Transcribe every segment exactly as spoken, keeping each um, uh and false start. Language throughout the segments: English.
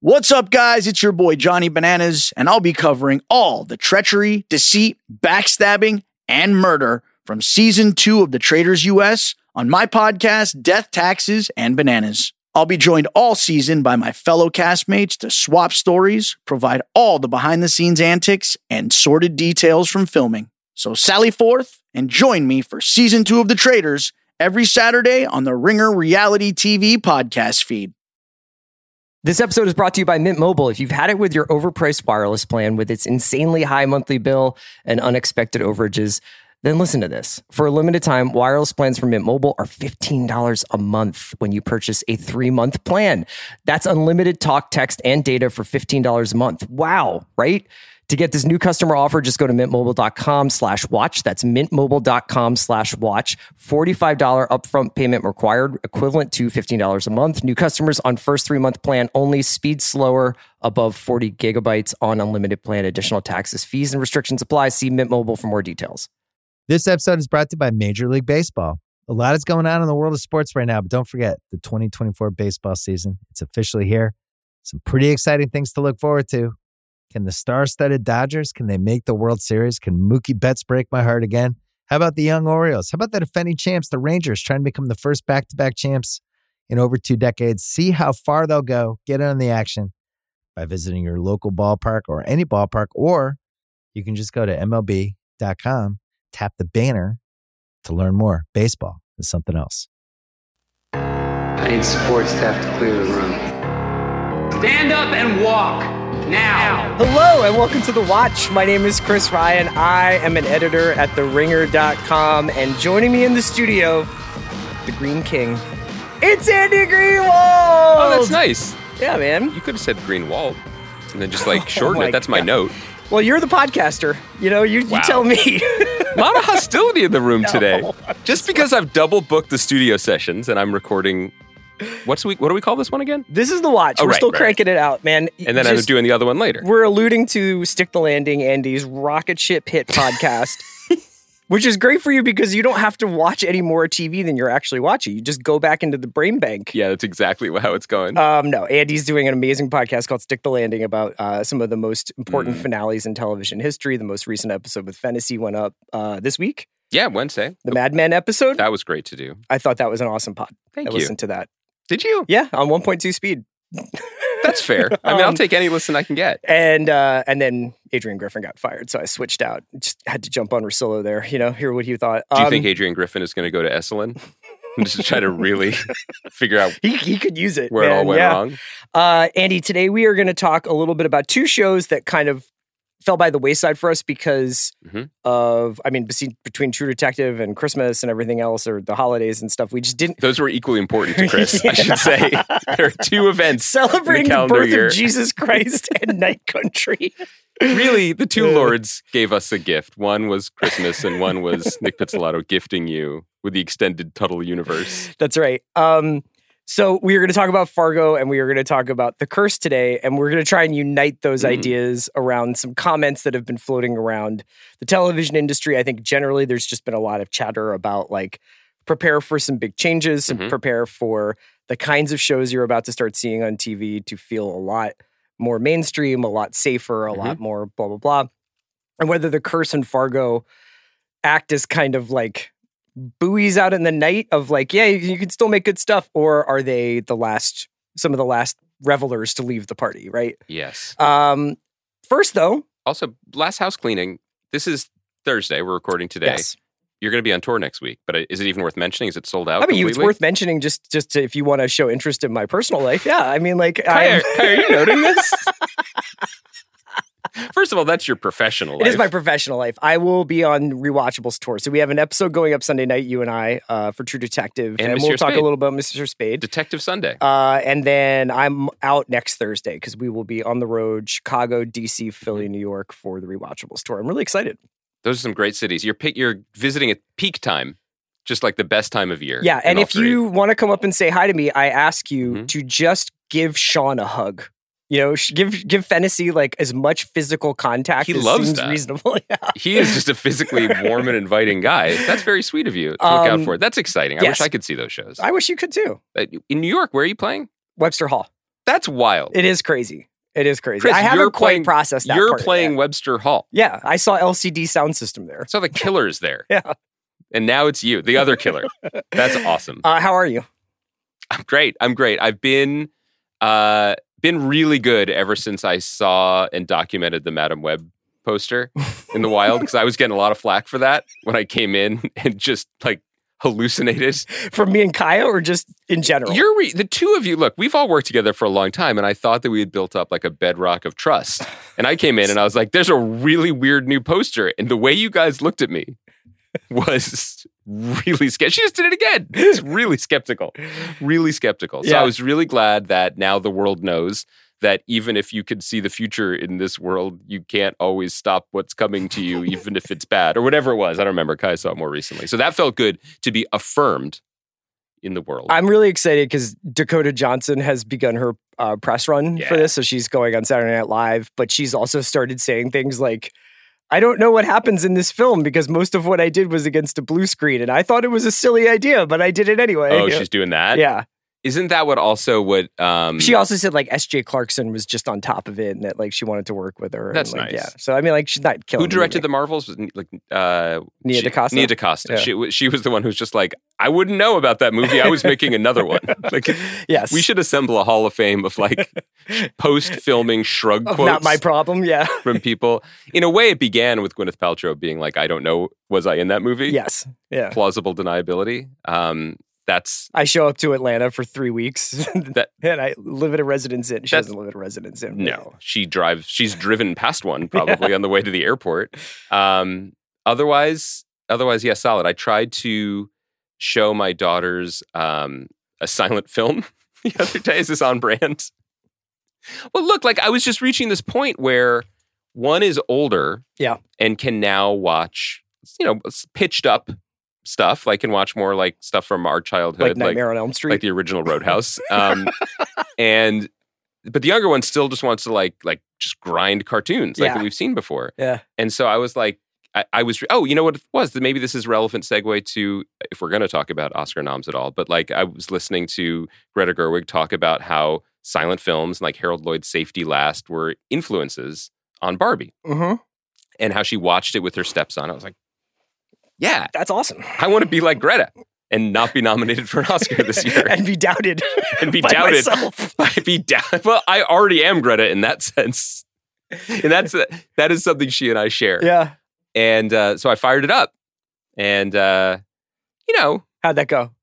What's up, guys? It's your boy, Johnny Bananas, and I'll be covering all the treachery, deceit, backstabbing, and murder from Season two of The Traitors U S on my podcast, Death, Taxes, and Bananas. I'll be joined all season by my fellow castmates to swap stories, provide all the behind-the-scenes antics, and sordid details from filming. So sally forth and join me for Season two of The Traitors every Saturday on the Ringer Reality T V podcast feed. This episode is brought to you by Mint Mobile. If you've had it with your overpriced wireless plan with its insanely high monthly bill and unexpected overages, then listen to this. For a limited time, wireless plans from Mint Mobile are fifteen dollars a month when you purchase a three-month plan. That's unlimited talk, text, and data for fifteen dollars a month. Wow, right? To get this new customer offer, just go to mintmobile.com slash watch. That's mintmobile.com slash watch. forty-five dollars upfront payment required, equivalent to fifteen dollars a month. New customers on first three-month plan only. Speed slower, above forty gigabytes on unlimited plan. Additional taxes, fees, and restrictions apply. See Mint Mobile for more details. This episode is brought to you by Major League Baseball. A lot is going on in the world of sports right now, but don't forget the twenty twenty-four baseball season. It's officially here. Some pretty exciting things to look forward to. Can the star-studded Dodgers, can they make the World Series? Can Mookie Betts break my heart again? How about the young Orioles? How about the defending champs, the Rangers, trying to become the first back-to-back champs in over two decades? See how far they'll go. Get in on the action by visiting your local ballpark or any ballpark, or you can just go to M L B dot com, tap the banner to learn more. Baseball is something else. I need support staff to clear the room. Stand up and walk. Now. Hello and welcome to The Watch. My name is Chris Ryan. I am an editor at the ringer dot com, and joining me in the studio, the Green King, it's Andy Greenwald! Oh, that's nice. Yeah, man. You could have said Greenwald and then just like shorten oh it. That's God. my note. Well, you're the podcaster. You know, you, Wow. you tell me. A lot of hostility in the room No, today. I'm Just because I've double booked the studio sessions and I'm recording. What's we? What do we call this one again? This is The Watch. Oh, We're right, still right, cranking it out, man. And then I'm Just- doing the other one later. We're alluding to Stick the Landing, Andy's rocket ship hit podcast, which is great for you because you don't have to watch any more T V than you're actually watching. You just go back into the brain bank. Yeah, that's exactly how it's going. Um, no, Andy's doing an amazing podcast called Stick the Landing about uh, some of the most important Mm. finales in television history. The most recent episode with Fennessy went up uh, this week. yeah, Wednesday. The Mad Men episode. That was great to do. I thought that was an awesome pod. Thank I you. listened to that. Did you? Yeah, on one point two speed. That's fair. I mean, I'll Um, take any listen I can get. And uh, and then Adrian Griffin got fired, so I switched out. Just had to jump on Rosillo there, you know, hear what he thought. Do you Um, think Adrian Griffin is going to go to Esalen and just try to really figure out he, he could use it, where it all man, went yeah. wrong? Uh, Andy, today we are going to talk a little bit about two shows that kind of fell by the wayside for us because Mhm. of, I mean, besi- between True Detective and Christmas and everything else, or the holidays and stuff, we just didn't Those were equally important to Chris, I should say. There are two events celebrating in the the calendar birth year. of Jesus Christ and Night Country. Really, the two Uh. lords gave us a gift. One was Christmas, and one was Nick Pizzolatto gifting you with the extended Tuttle universe. That's right. Um, so we are going to talk about Fargo and we are going to talk about The Curse today, and we're going to try and unite those Mm. ideas around some comments that have been floating around the television industry. I think generally there's just been a lot of chatter about like prepare for some big changes, Mhm. prepare for the kinds of shows you're about to start seeing on T V to feel a lot more mainstream, a lot safer, a Mm-hmm. lot more blah, blah, blah. And whether The Curse and Fargo act as kind of like buoys out in the night of like, yeah, you, you can still make good stuff, or are they the last, some of the last revelers to leave the party, right? Yes. Um, first, though, Also, last house cleaning. This is Thursday. We're recording today. yes, You're going to be on tour next week, but is it even worth mentioning? Is it sold out I mean, it's completely? worth mentioning just just to, if you want to show interest in my personal life. Yeah, I mean, like, Kai, I'm- are, Kai, are you noting this? First of all, that's your professional life. It is my professional life. I will be on Rewatchables tour. So we have an episode going up Sunday night, you and I, uh, for True Detective. And we'll Mister talk Spade. a little about Mister Spade. Detective Sunday. Uh, and then I'm out next Thursday because we will be on the road, Chicago, D C, Mm-hmm. Philly, New York for the Rewatchables tour. I'm really excited. Those are some great cities. You're pick, you're visiting at peak time, just like the best time of year. Yeah, in and all if three. you want to come up and say hi to me, I ask you Mhm. to just give Sean a hug. You know, sh- give give Fennessy like as much physical contact He as loves seems that. reasonable. Yeah. He is just a physically warm and inviting guy. That's very sweet of you to look out Um, for. That's exciting. I yes. wish I could see those shows. I wish you could too. Uh, In New York, where are you playing? Webster Hall. That's wild. It is crazy. It is crazy. Chris, I haven't you're quite playing, processed that You're part playing yet. Webster Hall. Yeah, I saw L C D sound system there. I saw the killers there. Yeah. And now it's you, the other killer. That's awesome. Uh, how are you? I'm great. I'm great. I've been uh, been really good ever since I saw and documented the Madam Web poster in the wild, because I was getting a lot of flack for that when I came in and just like hallucinated. From me and Kaya, or just in general? You're re- the two of you. Look, we've all worked together for a long time, and I thought that we had built up like a bedrock of trust. And I came in and I was like, "There's a really weird new poster," and the way you guys looked at me was really skeptical. She just did it again. It's really skeptical, really skeptical. So Yeah. I was really glad that now the world knows that even if you could see the future in this world, you can't always stop what's coming to you, even if it's bad or whatever it was. I don't remember. Kai saw it more recently. So that felt good to be affirmed in the world. I'm really excited because Dakota Johnson has begun her uh, press run Yeah. for this. So she's going on Saturday Night Live, but she's also started saying things like, I don't know what happens in this film because most of what I did was against a blue screen and I thought it was a silly idea, but I did it anyway. Oh, she's doing that? Yeah. Isn't that what also what... Um, She also said like S J Clarkson was just on top of it and that like she wanted to work with her. That's and, like, nice. Yeah. So I mean like she's not killing Who directed the the Marvels? Was like uh, Nia she- DaCosta? Nia DaCosta. Yeah. She, w- she was the one who's just like, I wouldn't know about that movie. I was making another one. Like, Yes. we should assemble a Hall of Fame of like post-filming shrug Of quotes not my problem. Yeah. from people. In a way, it began with Gwyneth Paltrow being like, I don't know, was I in that movie? Yes. Yeah. Plausible deniability. Um, that's I show up to Atlanta for three weeks That- and I live at a residence inn. She That's- doesn't live at a residence inn. no. She drives. She's driven past one probably on the way to the airport. Um, otherwise, otherwise, yeah, solid. I tried to show my daughters um, a silent film the other day. Is this on brand? Well, look, like I was just reaching this point where one is older, Yeah. and can now watch, you know, pitched up stuff. Like can watch more like stuff from our childhood, Like Nightmare on Elm Street. like the original Roadhouse. Um, and but the younger one still just wants to like like just grind cartoons like Yeah. that we've seen before. yeah. And so I was like, I, I was oh, you know what it was? Maybe this is a relevant segue to if we're going to talk about Oscar noms at all. But like I was listening to Greta Gerwig talk about how silent films like Harold Lloyd's Safety Last were influences on Barbie, Mm-hmm. and how she watched it with her stepson. I was like, yeah, That's awesome. I want to be like Greta and not be nominated for an Oscar this year. and be doubted. And be by doubted. myself. I be doubted. Well, I already am Greta in that sense. And that's that is something she and I share. Yeah. And uh, so I fired it up. And, uh, you know, How'd that go?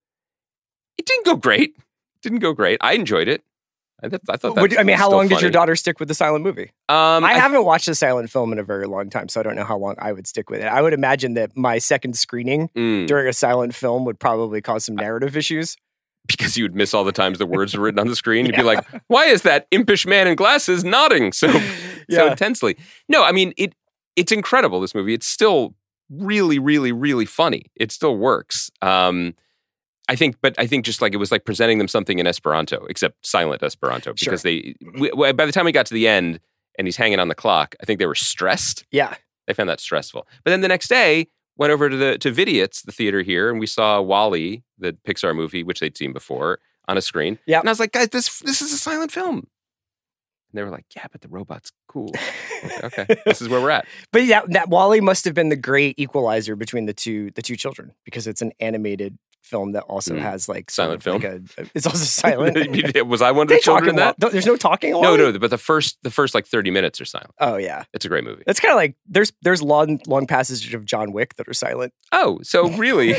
it didn't go great. It didn't go great. I enjoyed it. I, th- I thought that Would- I mean, how still long did your funny. daughter stick with the silent movie? Um, I, I, haven't watched a silent film in a very long time, so I don't know how long I would stick with it. I would imagine that my second screening mm, during a silent film would probably cause some narrative issues. because you would miss all the times the words were written on the screen. You'd be like, why is that impish man in glasses nodding so so Yeah. intensely? No, I mean, it. it's incredible, this movie. It's still really, really, really funny. It still works. Um, I think, but I think just like it was like presenting them something in Esperanto, except silent Esperanto, because Sure. they, we, by the time we got to the end and he's hanging on the clock, I think they were stressed. Yeah. They found that stressful. But then the next day, went over to the to Vidiot's, the theater here, and we saw WALL-E, the Pixar movie, which they'd seen before, on a screen. Yep. And I was like, guys, this this is a silent film. And they were like, yeah, but the robot's cool. I was like, okay, this is where we're at. But yeah, that Wall-E must have been the great equalizer between the two the two children because it's an animated film that also Mm. has like sort Silent of like a, it's also silent. Was I one of They the talk children in a that? lot. Don't- There's no talking. a No, lot? no, but the first the first like thirty minutes are silent. Oh yeah, It's a great movie. it's kind of like there's there's long long passages of John Wick that are silent. Oh, so really,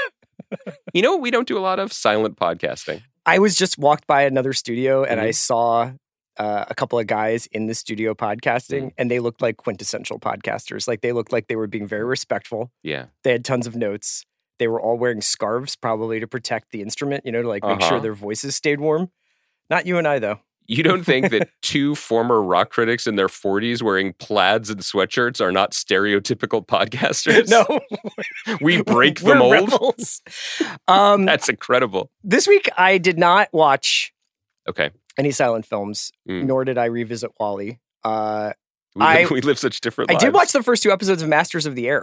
you know, we don't do a lot of silent podcasting. I was just walked by another studio and I Mhm. saw uh, a couple of guys in the studio podcasting, Mm. and they looked like quintessential podcasters. Like they looked like they were being very respectful. Yeah. They had tons of notes. They were all wearing scarves, probably to protect the instrument. You know, to like make sure Uh-huh. their voices stayed warm. Not you and I though. You don't think that two former rock critics in their forties wearing plaids and sweatshirts are not stereotypical podcasters? No, We break the we're mold? rebels. Um, That's incredible. this week I did not watch Okay. any silent films, Mm. nor did I revisit Wall-E. Uh, We, I- live, we live such different I lives. did watch the first two episodes of Masters of the Air.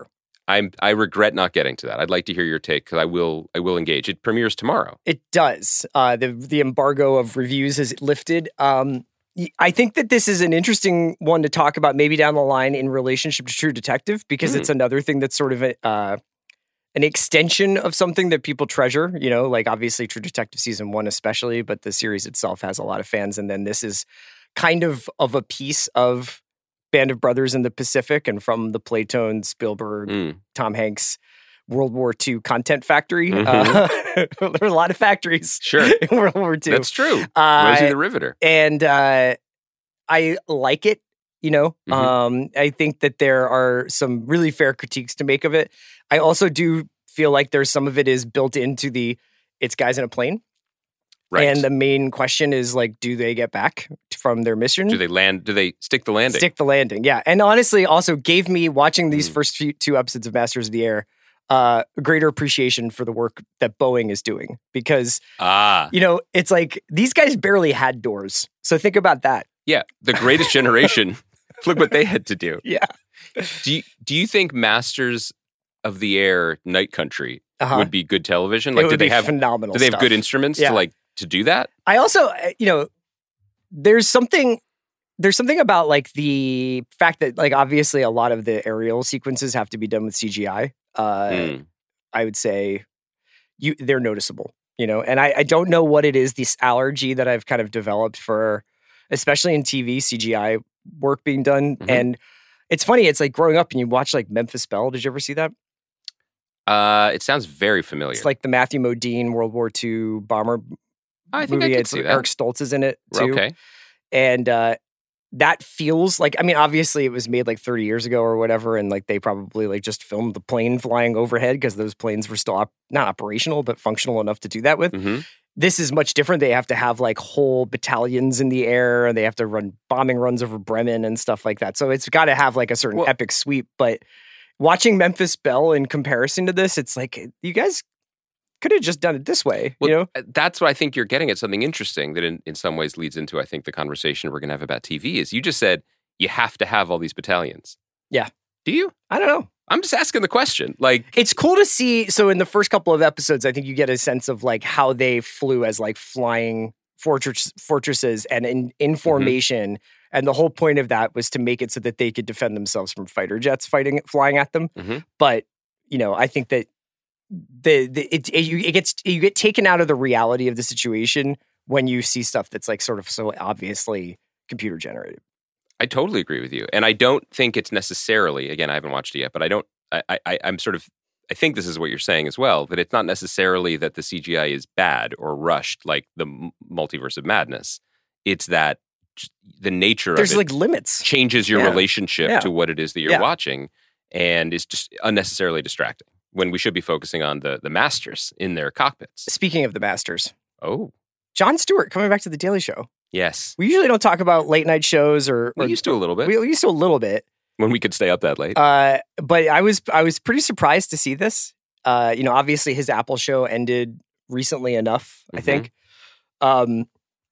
I'm I regret not getting to that. I'd like to hear your take because I will I will engage. It premieres tomorrow. It does. Uh, the the embargo of reviews is lifted. Um, I think that this is an interesting one to talk about maybe down the line in relationship to True Detective, because mm. it's another thing that's sort of a, uh, an extension of something that people treasure. You know, like obviously True Detective season one especially, but the series itself has a lot of fans. And then this is kind of of a piece of Band of Brothers in the Pacific and from the Playtone, Spielberg, mm. Tom Hanks, World War Two content factory. Mm-hmm. Uh, there are a lot of factories sure. in World War Two. That's true. Uh, Rosie the Riveter. And uh, I like it, you know. Mm-hmm. Um, I think that there are some really fair critiques to make of it. I also do feel like there's some of it is built into the, it's guys in a plane. Right. And the main question is like, do they get back from their mission? Do they land? Do they stick the landing? Stick the landing, yeah. And honestly, also gave me, watching these mm. first few, two episodes of Masters of the Air, uh, a greater appreciation for the work that Boeing is doing. Because, ah. you know, it's like, these guys barely had doors. So think about that. Yeah, the Greatest Generation. Look what they had to do. Yeah. Do you, do you think Masters of the Air Night Country uh-huh. would be good television? Like, it would do they be have phenomenal Do they have stuff. good instruments yeah. to like to do that? I also, you know, there's something there's something about like the fact that like obviously a lot of the aerial sequences have to be done with C G I. Uh, mm. I would say you they're noticeable, you know, and I, I don't know what it is, this allergy that I've kind of developed for, especially in T V, C G I work being done. Mm-hmm. And it's funny, it's like growing up and you watch like Memphis Belle. Did you ever see that? Uh, it sounds very familiar. It's like the Matthew Modine World War Two bomber I think movie. I could it's see that. Eric Stoltz is in it too. Okay. And uh, that feels like, I mean, obviously it was made like thirty years ago or whatever. And like they probably like just filmed the plane flying overhead because those planes were still op- not operational, but functional enough to do that with. Mm-hmm. This is much different. They have to have like whole battalions in the air and they have to run bombing runs over Bremen and stuff like that. So it's got to have like a certain well, epic sweep. But watching Memphis Belle in comparison to this, it's like, you guys could have just done it this way, well, you know? That's what I think you're getting at, something interesting that in, in some ways leads into, I think, the conversation we're going to have about T V is you just said you have to have all these battalions. Yeah. Do you? I don't know. I'm just asking the question. Like, it's cool to see. So in the first couple of episodes, I think you get a sense of like how they flew as like flying fortress, fortresses and in, in formation. Mm-hmm. And the whole point of that was to make it so that they could defend themselves from fighter jets fighting, flying at them. Mm-hmm. But, you know, I think that the, the it, it, you, it gets, you get taken out of the reality of the situation when you see stuff that's like sort of so obviously computer generated. I totally agree with you. And I don't think it's necessarily, again, I haven't watched it yet, but I don't, I, I, I'm sort of, I think this is what you're saying as well, that it's not necessarily that the C G I is bad or rushed like the Multiverse of Madness. It's that the nature There's of it like limits. changes your yeah. relationship yeah. to what it is that you're yeah. watching and is just unnecessarily distracting when we should be focusing on the, the masters in their cockpits. Speaking of the masters. Oh. Jon Stewart coming back to The Daily Show. Yes. We usually don't talk about late night shows or... or we used to a little bit. We used to a little bit. When we could stay up that late. Uh, but I was I was pretty surprised to see this. Uh, you know, obviously his Apple show ended recently enough, I mm-hmm. think. Um,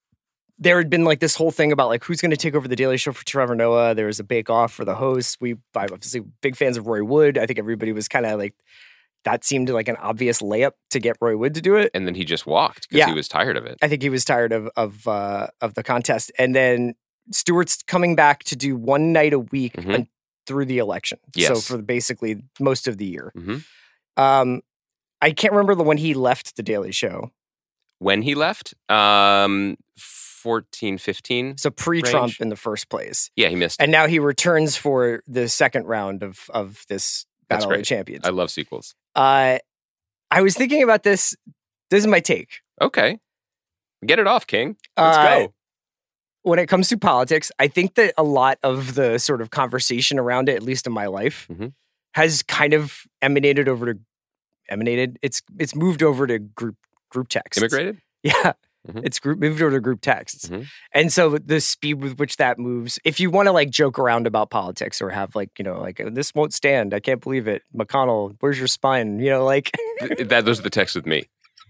there had been like this whole thing about like who's going to take over The Daily Show for Trevor Noah. There was a bake off for the host. We obviously big fans of Roy Wood. I think everybody was kind of like, that seemed like an obvious layup to get Roy Wood to do it. And then he just walked because yeah. he was tired of it. I think he was tired of of uh, of the contest. And then Stewart's coming back to do one night a week mm-hmm. and through the election. Yes. So for basically most of the year. Mm-hmm. Um, I can't remember the when he left The Daily Show. When he left? Um, fourteen, fifteen So pre-Trump range. In the first place. Yeah, he missed. And now he returns for the second round of of this That's Battle great. of the Champions. I love sequels. Uh, I was thinking about this. This is my take. Okay. Get it off, King. Let's uh, go. When it comes to politics, I think that a lot of the sort of conversation around it, at least in my life, mm-hmm. has kind of emanated over to emanated. It's it's moved over to group group texts. Immigrated? Yeah. Mm-hmm. It's group moved over to group texts. Mm-hmm. And so the speed with which that moves, if you want to like joke around about politics or have like, you know, like this won't stand. I can't believe it. McConnell, where's your spine? You know, like that those are the texts with me.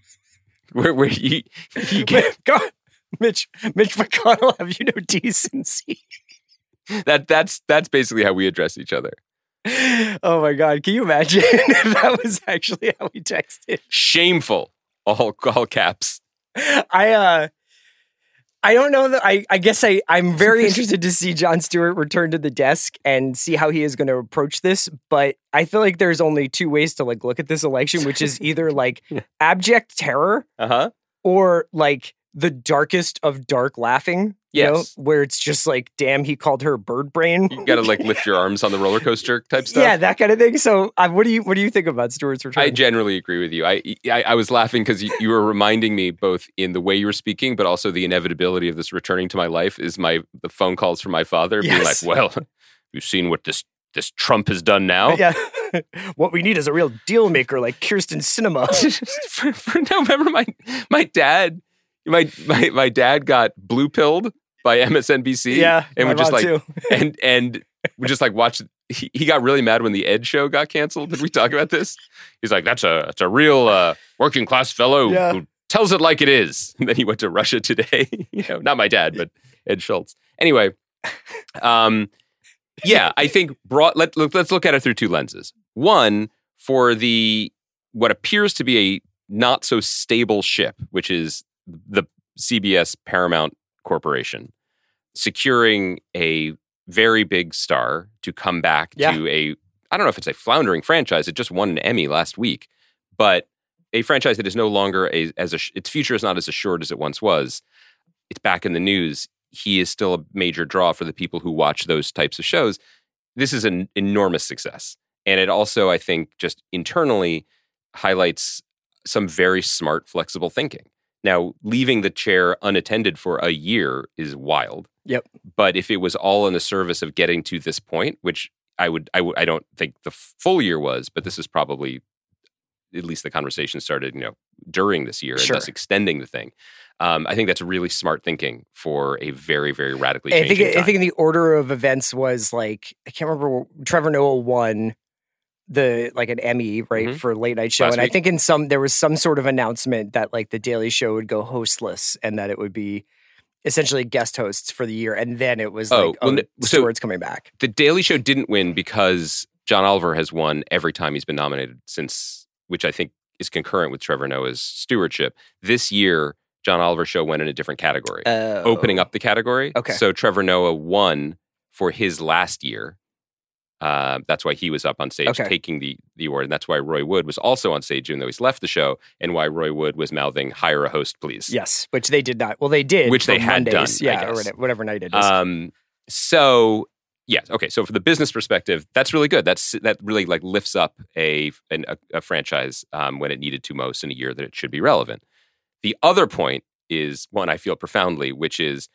Where where you, you get God, Mitch Mitch McConnell, have you no decency? That that's that's basically how we address each other. Oh my God. Can you imagine if that was actually how we texted? Shameful. All, all caps. I, uh, I don't know that I, I guess I, I'm very interested to see Jon Stewart return to the desk and see how he is going to approach this. But I feel like there's only two ways to like look at this election, which is either like abject terror Uh-huh. or like the darkest of dark laughing. You Yes. know, where it's just like, damn, he called her bird brain. You got to like lift your arms on the roller coaster type stuff. Yeah, that kind of thing. So, uh, what do you what do you think about Stewart's return? I generally agree with you. I I, I was laughing because you, you were reminding me both in the way you were speaking, but also the inevitability of this returning to my life is my the phone calls from my father being Yes. like, "Well, you've seen what this this Trump has done now." Yeah. What we need is a real deal maker like Kirsten Sinema. for, for, no, remember my my dad, my my my dad got blue pilled by M S N B C. Yeah, and my we just mom like too. and and we just like watched. He, he got really mad when the Ed Show got canceled. Did we talk about this? He's like, "That's a that's a real uh, working class fellow Yeah. who tells it like it is." And then he went to Russia Today. You know, not my dad, but Ed Schultz. Anyway, um, yeah, I think broad. Let look, let's look at it through two lenses. One, for the what appears to be a not so stable ship, which is the C B S Paramount Corporation, securing a very big star to come back Yeah. to a, I don't know if it's a floundering franchise. It just won an Emmy last week, but a franchise that is no longer a, as a, its future is not as assured as it once was. It's back in the news. He is still a major draw for the people who watch those types of shows. This is an enormous success. And it also, I think, just internally highlights some very smart, flexible thinking. Now, leaving the chair unattended for a year is wild. Yep. But if it was all in the service of getting to this point, which I would, I, w- I don't think the full year was, but this is probably at least the conversation started, you know, during this year, Sure. and thus extending the thing. Um, I think that's really smart thinking for a very, very radically I changing think time. I think the order of events was like I can't remember. Trevor Noah won the like an Emmy right Mhm. for late night show, Last and I week. think in some there was some sort of announcement that like the Daily Show would go hostless and that it would be essentially guest hosts for the year, and then it was Oh, like well, oh, no- so- Stewart's coming back. The Daily Show didn't win because John Oliver has won every time he's been nominated since, which I think is concurrent with Trevor Noah's stewardship. This year, John Oliver's show went in a different category, Uh, opening up the category. Okay. So Trevor Noah won for his last year. Uh, that's why he was up on stage Okay. taking the, the award. And that's why Roy Wood was also on stage, even though he's left the show, and why Roy Wood was mouthing, "Hire a host, please." Yes, which they did not. Well, they did, Which they for had Mondays, done, I yeah, or guess. whatever, whatever night it is. Um, so yes, okay. So for the business perspective, that's really good. That's that really like lifts up a an, a, a franchise um, when it needed to most in a year that it should be relevant. The other point is one I feel profoundly, which is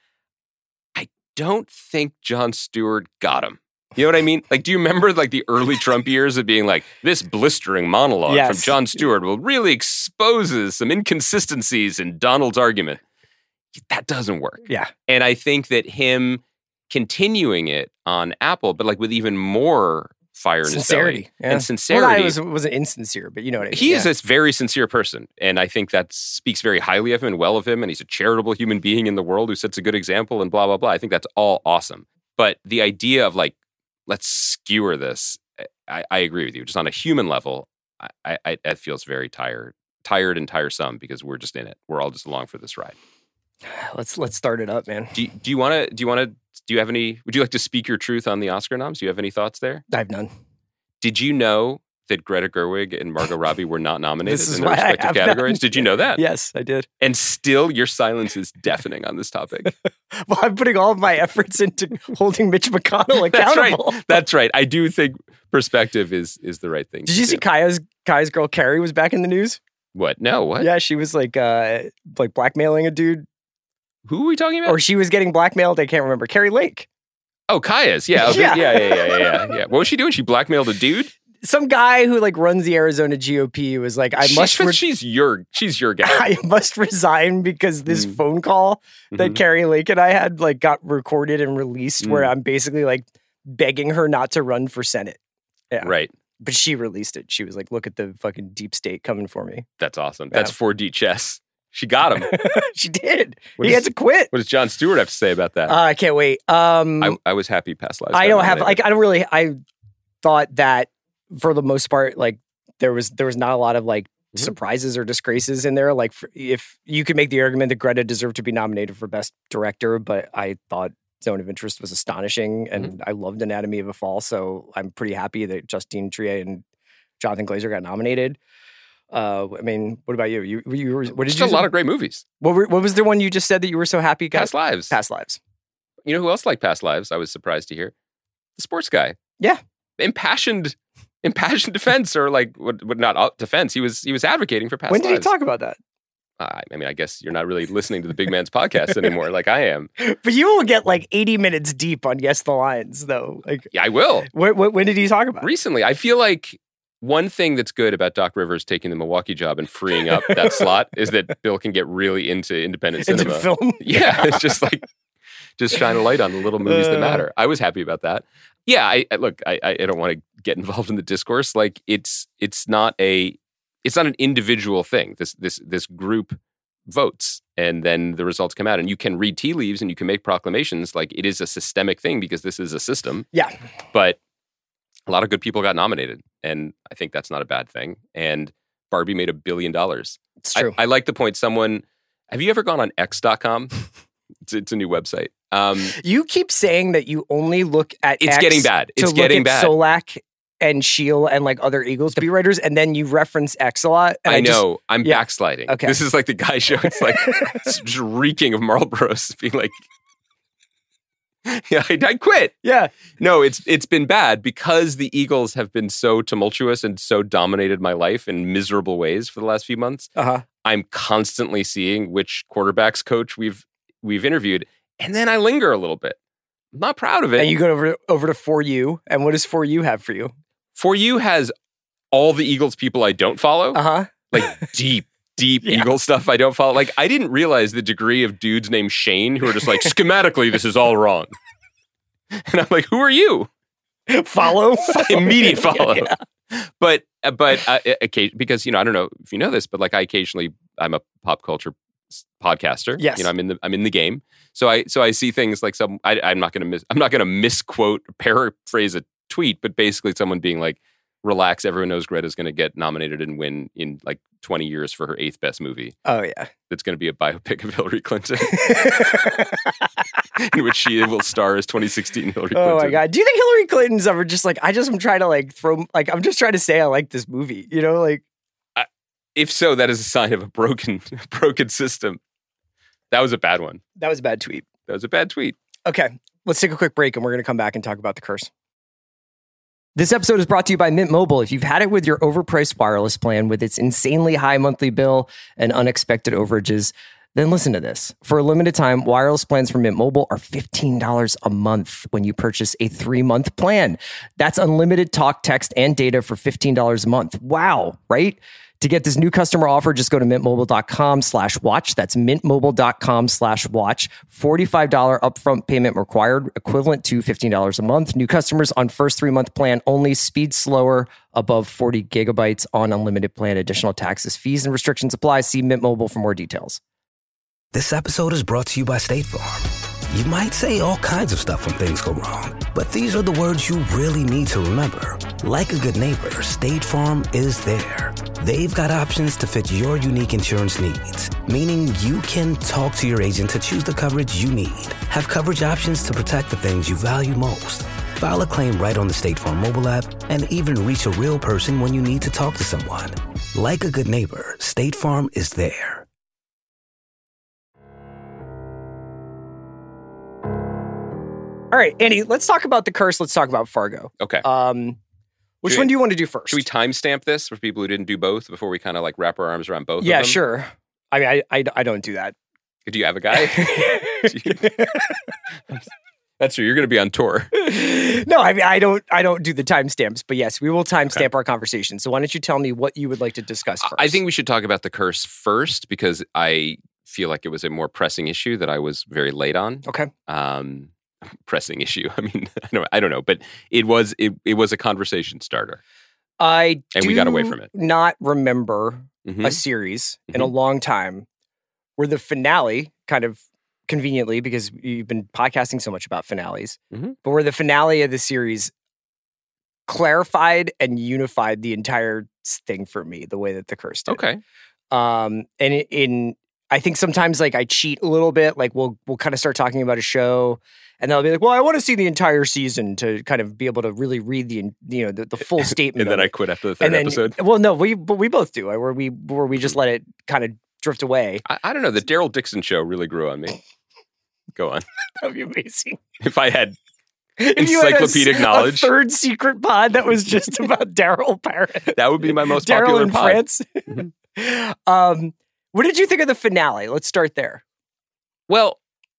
I don't think Jon Stewart got him. You know what I mean? Like, do you remember like the early Trump years of being like, this blistering monologue Yes. from Jon Stewart will really exposes some inconsistencies in Donald's argument? That doesn't work. yeah, And I think that him continuing it on Apple, but like with even more fire in his sincerity belly yeah. and Well, sincerity. not, it was, it wasn't insincere, but you know what I mean. he yeah. is a very sincere person. And I think that speaks very highly of him and well of him. And he's a charitable human being in the world who sets a good example and blah, blah, blah. I think that's all awesome. But the idea of like, let's skewer this, I, I agree with you. Just on a human level, I, I, it feels very tired, tired and tiresome because we're just in it. We're all just along for this ride. Let's let's start it up, man. Do you, do you want to? Do you want to? Do you have any? Would you like to speak your truth on the Oscar noms? Do you have any thoughts there? I have none. Did you know that Greta Gerwig and Margot Robbie were not nominated This is in their why I respective have categories? none. Did you know that? Yes, I did. And still, your silence is deafening on this topic. Well, I'm putting all of my efforts into holding Mitch McConnell That's right. accountable. That's right. I do think perspective is is the right thing. Did to you see do. Kaya's Kaya's girl Carrie was back in the news? What? No. What? Yeah, she was like uh like blackmailing a dude, Who are we talking about? or she was getting blackmailed. I can't remember. Carrie Lake. oh, Kaya's. Yeah. Okay. Yeah. yeah. Yeah. Yeah. Yeah. Yeah. Yeah. What was she doing? She blackmailed a dude. Some guy who like runs the Arizona G O P was like, I She- must re- she's your. She's your guy. I must resign because this Mm. phone call that Mhm. Carrie Lake and I had like got recorded and released where Mm. I'm basically like begging her not to run for Senate. Yeah. Right. But she released it. She was like, look at the fucking deep state coming for me. That's awesome. Yeah. That's four D chess. She got him. She did. What he is- had to quit. What does Jon Stewart have to say about that? Uh, I can't wait. Um, I, I was happy past lives. I got don't have nominated. like I don't really I thought that for the most part, like there was there was not a lot of like Mhm. surprises or disgraces in there. Like for, if you could make the argument that Greta deserved to be nominated for Best Director, but I thought Zone of Interest was astonishing, and I loved Anatomy of a Fall, so I'm pretty happy that Justine Triet and Jonathan Glazer got nominated. Uh, I mean, what about you? You, you were, what did Just you? a lot of great movies. What, were, what was the one you just said that you were so happy got? Past Lives. Past Lives. You know who else liked Past Lives? I was surprised to hear. The Sports Guy. Yeah. Impassioned, impassioned defense, or like, what, what not uh, defense. He was he was advocating for Past When did Lives. he talk about that? Uh, I mean, I guess you're not really listening to the Big Man's podcast anymore, like I am. But you will get like eighty minutes deep on Guess the Lines, though. Like, Yeah, I will. wh- wh- when did he talk about it? Recently, I feel like one thing that's good about Doc Rivers taking the Milwaukee job and freeing up that slot is that Bill can get really into independent Into cinema. film? Yeah, it's just like just shine a light on the little movies that Uh. matter. I was happy about that. Yeah, I, I look. I, I don't want to get involved in the discourse. Like it's it's not a it's not an individual thing. This this this group votes, and then the results come out, and you can read tea leaves and you can make proclamations. Like it is a systemic thing because this is a system. Yeah. But a lot of good people got nominated, and I think that's not a bad thing. And Barbie made a billion dollars. It's true. I, I like the point. Someone, have you ever gone on X dot com? it's, it's a new website. Um, You keep saying that you only look at it's X getting bad. to It's look getting at bad. Solak and Sheil and like other Eagles beat writers, and then you reference X a lot. And I, I, just- know. I'm yeah. backsliding. Okay. This is like the guy show. It's like it's just reeking of Marlboros. Being like, yeah, I, I quit. yeah. No, it's it's been bad because the Eagles have been so tumultuous and so dominated my life in miserable ways for the last few months. Uh huh. I'm constantly seeing which quarterbacks coach we've we've interviewed, and then I linger a little bit. I'm not proud of it. And you go over over to For You, and what does For You have for you? For You has all the Eagles people I don't follow, Uh huh. like deep, deep Yeah. Eagles stuff I don't follow. Like I didn't realize the degree of dudes named Shane who are just like schematically this is all wrong, and I'm like, who are you? Follow. Immediate follow. Yeah. But uh, but uh, occasion because you know I don't know if you know this, but like I occasionally I'm a pop culture s- podcaster. Yes. you know I'm in the I'm in the game. So I so I see things like some I, I'm not going to miss I'm not going to misquote paraphrase a tweet, but basically someone being like, "Relax, everyone knows Greta's going to get nominated and win in like twenty years for her eighth best movie. Oh yeah. That's going to be a biopic of Hillary Clinton, in which she will star as twenty sixteen Hillary Clinton." Oh my god. Do you think Hillary Clinton's ever just like I just am trying to like throw like I'm just trying to say I like this movie, you know, like If so, that is a sign of a broken broken system. That was a bad one. that was a bad tweet. That was a bad tweet. Okay, let's take a quick break and we're going to come back and talk about The Curse. This episode is brought to you by Mint Mobile. If you've had it with your overpriced wireless plan with its insanely high monthly bill and unexpected overages, then listen to this. For a limited time, wireless plans from Mint Mobile are fifteen dollars a month when you purchase a three-month plan. That's unlimited talk, text, and data for fifteen dollars a month. Wow, right? To get this new customer offer, just go to mintmobile.com slash watch. That's mintmobile.com slash watch. forty-five dollars upfront payment required, equivalent to fifteen dollars a month. New customers on first three-month plan only. Speed slower, above forty gigabytes on unlimited plan. Additional taxes, fees, and restrictions apply. See Mint Mobile for more details. This episode is brought to you by State Farm. You might say all kinds of stuff when things go wrong, but these are the words you really need to remember. Like a good neighbor, State Farm is there. They've got options to fit your unique insurance needs, meaning you can talk to your agent to choose the coverage you need. Have coverage options to protect the things you value most. File a claim right on the State Farm mobile app and even reach a real person when you need to talk to someone. Like a good neighbor, State Farm is there. All right, Andy, let's talk about The Curse. Let's talk about Fargo. Okay. Um, which Should one we- do you want to do first? Should we timestamp this for people who didn't do both before we kind of like wrap our arms around both yeah, of them? sure. I mean, I, I, I don't do that. Do you have a guy? That's true. You're going to be on tour. No, I mean, I don't I don't do the timestamps, but yes, we will timestamp our conversation. So why don't you tell me what you would like to discuss first? I think we should talk about The Curse first because I feel like it was a more pressing issue that I was very late on. Okay. Um, pressing issue. I mean, I don't, I don't know, but it was it, it was a conversation starter. I And do we got away from it. not remember Mhm. a series in a long time where the finale, kind of conveniently, because you've been podcasting so much about finales, Mhm. but where the finale of the series clarified and unified the entire thing for me, the way that The Curse did. Okay. Um, and in, in I think sometimes like I cheat a little bit. Like we'll we'll kind of start talking about a show, and they'll be like, "Well, I want to see the entire season to kind of be able to really read the you know the, the full statement." And then of I it. quit after the third and then, episode. Well, no, we but we both do. Where we where we just let it kind of drift away. I, I don't know. The Daryl Dixon show really grew on me. Go on. That'd be amazing. If I had If you had a- encyclopedic knowledge, a third secret pod that was just about Daryl Parrott. that would be my most Daryl popular in pod. France. um, what did you think of the finale? Let's start there. Well,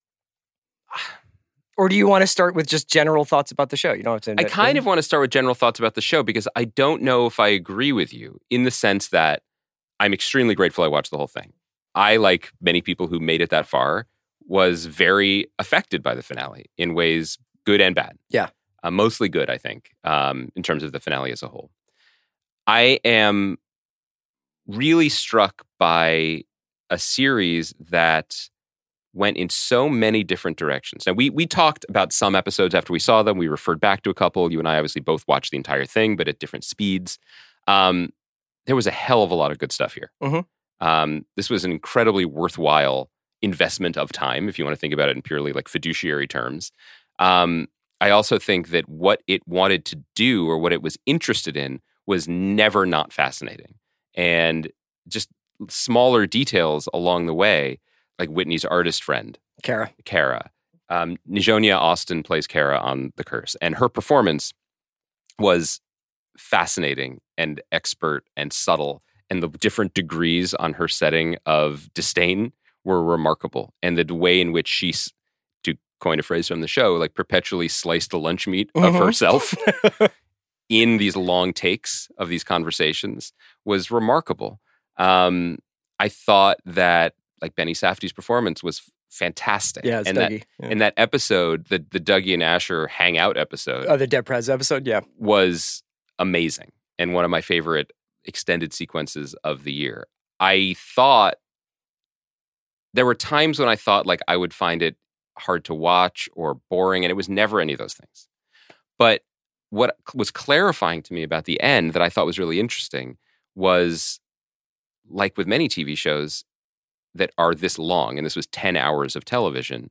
Or do you want to start with just general thoughts about the show? You don't have to. I admit- kind of want to start with general thoughts about the show because I don't know if I agree with you in the sense that I'm extremely grateful I watched the whole thing. I, like many people who made it that far, was very affected by the finale in ways good and bad. Yeah. Uh, mostly good, I think, um, in terms of the finale as a whole. I am really struck by a series that went in so many different directions. Now, we we talked about some episodes after we saw them. We referred back to a couple. You and I obviously both watched the entire thing, but at different speeds. Um, there was a hell of a lot of good stuff here. Mm-hmm. Um, this was an incredibly worthwhile investment of time, if you want to think about it in purely like fiduciary terms. Um, I also think that what it wanted to do or what it was interested in was never not fascinating. And just smaller details along the way, like Whitney's artist friend, Kara. Kara. Um, Nijonia Austin plays Kara on The Curse, and her performance was fascinating and expert and subtle, and the different degrees on her setting of disdain were remarkable. And the way in which she, to coin a phrase from the show, like perpetually sliced the lunch meat of Mhm. herself in these long takes of these conversations was remarkable. Um, I thought that like Benny Safdie's performance was f- fantastic. Yeah, it's and Dougie. that Yeah. and that episode, the the Dougie and Asher hangout episode, Oh, the Dead Prez episode? Yeah. was amazing and one of my favorite extended sequences of the year. I thought there were times when I thought like I would find it hard to watch or boring, and it was never any of those things. But what was clarifying to me about the end that I thought was really interesting was, like with many T V shows that are this long, and this was ten hours of television,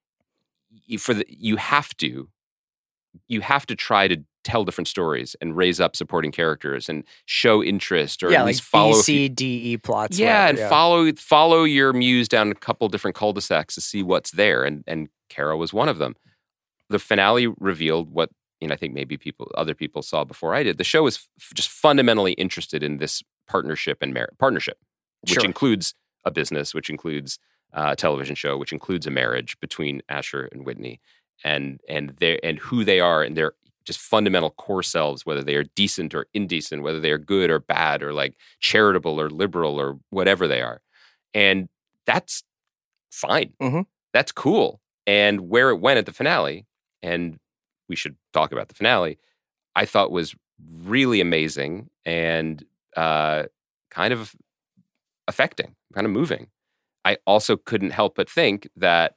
you, for the, you have to you have to try to tell different stories and raise up supporting characters and show interest, or yeah, at like least follow B, a C, few- D, E plots. yeah, whatever, and follow follow your muse down a couple different cul-de-sacs to see what's there, and and Kara was one of them. The finale revealed what, you know, I think maybe people other people saw before I did. The show was f- just fundamentally interested in this partnership and mar- partnership, which Sure. includes a business, which includes uh, a television show, which includes a marriage between Asher and Whitney, and and their and who they are and their just fundamental core selves, whether they are decent or indecent, whether they are good or bad, or like charitable or liberal or whatever they are. And that's fine. Mhm. That's cool. And where it went at the finale, and we should talk about the finale, I thought was really amazing and uh, kind of affecting, kind of moving. I also couldn't help but think that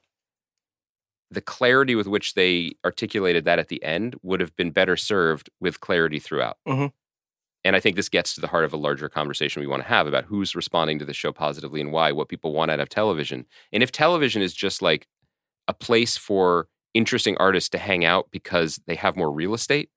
the clarity with which they articulated that at the end would have been better served with clarity throughout. Mhm. And I think this gets to the heart of a larger conversation we want to have about who's responding to the show positively and why, what people want out of television. And if television is just like a place for interesting artists to hang out because they have more real estate,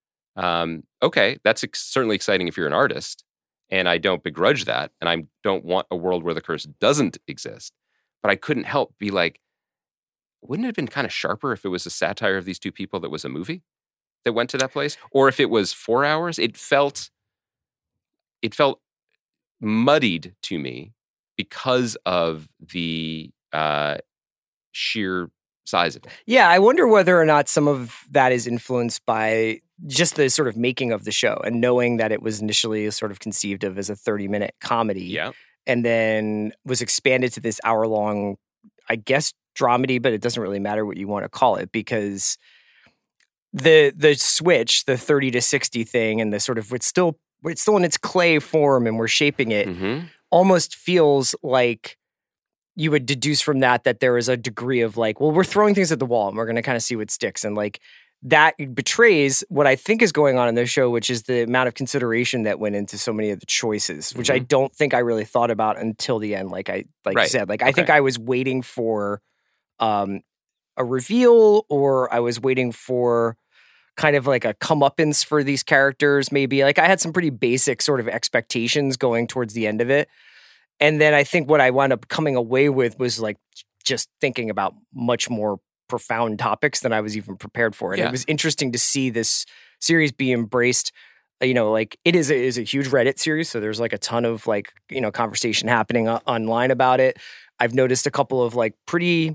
um, okay, that's ex- certainly exciting if you're an artist. And I don't begrudge that. And I don't want a world where The Curse doesn't exist. But I couldn't help be like, wouldn't it have been kind of sharper if it was a satire of these two people that was a movie that went to that place? Or if it was four hours? It felt, it felt muddied to me because of the uh, sheer size of it. Yeah, I wonder whether or not some of that is influenced by just the sort of making of the show and knowing that it was initially sort of conceived of as a thirty-minute comedy. Yeah. And then was expanded to this hour-long, I guess, dramedy, but it doesn't really matter what you want to call it, because the the switch, the thirty to sixty thing, and the sort of it's still it's still in its clay form, and we're shaping it, Mm-hmm. almost feels like you would deduce from that that there is a degree of like, well, we're throwing things at the wall and we're going to kind of see what sticks. And like that betrays what I think is going on in the show, which is the amount of consideration that went into so many of the choices, which mm-hmm. I don't think I really thought about until the end. Like I, like right. you said, like I okay. think I was waiting for um, a reveal, or I was waiting for kind of like a comeuppance for these characters. Maybe like I had some pretty basic sort of expectations going towards the end of it. And then I think what I wound up coming away with was like just thinking about much more profound topics than I was even prepared for. And yeah. it was interesting to see this series be embraced. You know, like it is a, is a huge Reddit series. So there's like a ton of like, you know, conversation happening o- online about it. I've noticed a couple of like pretty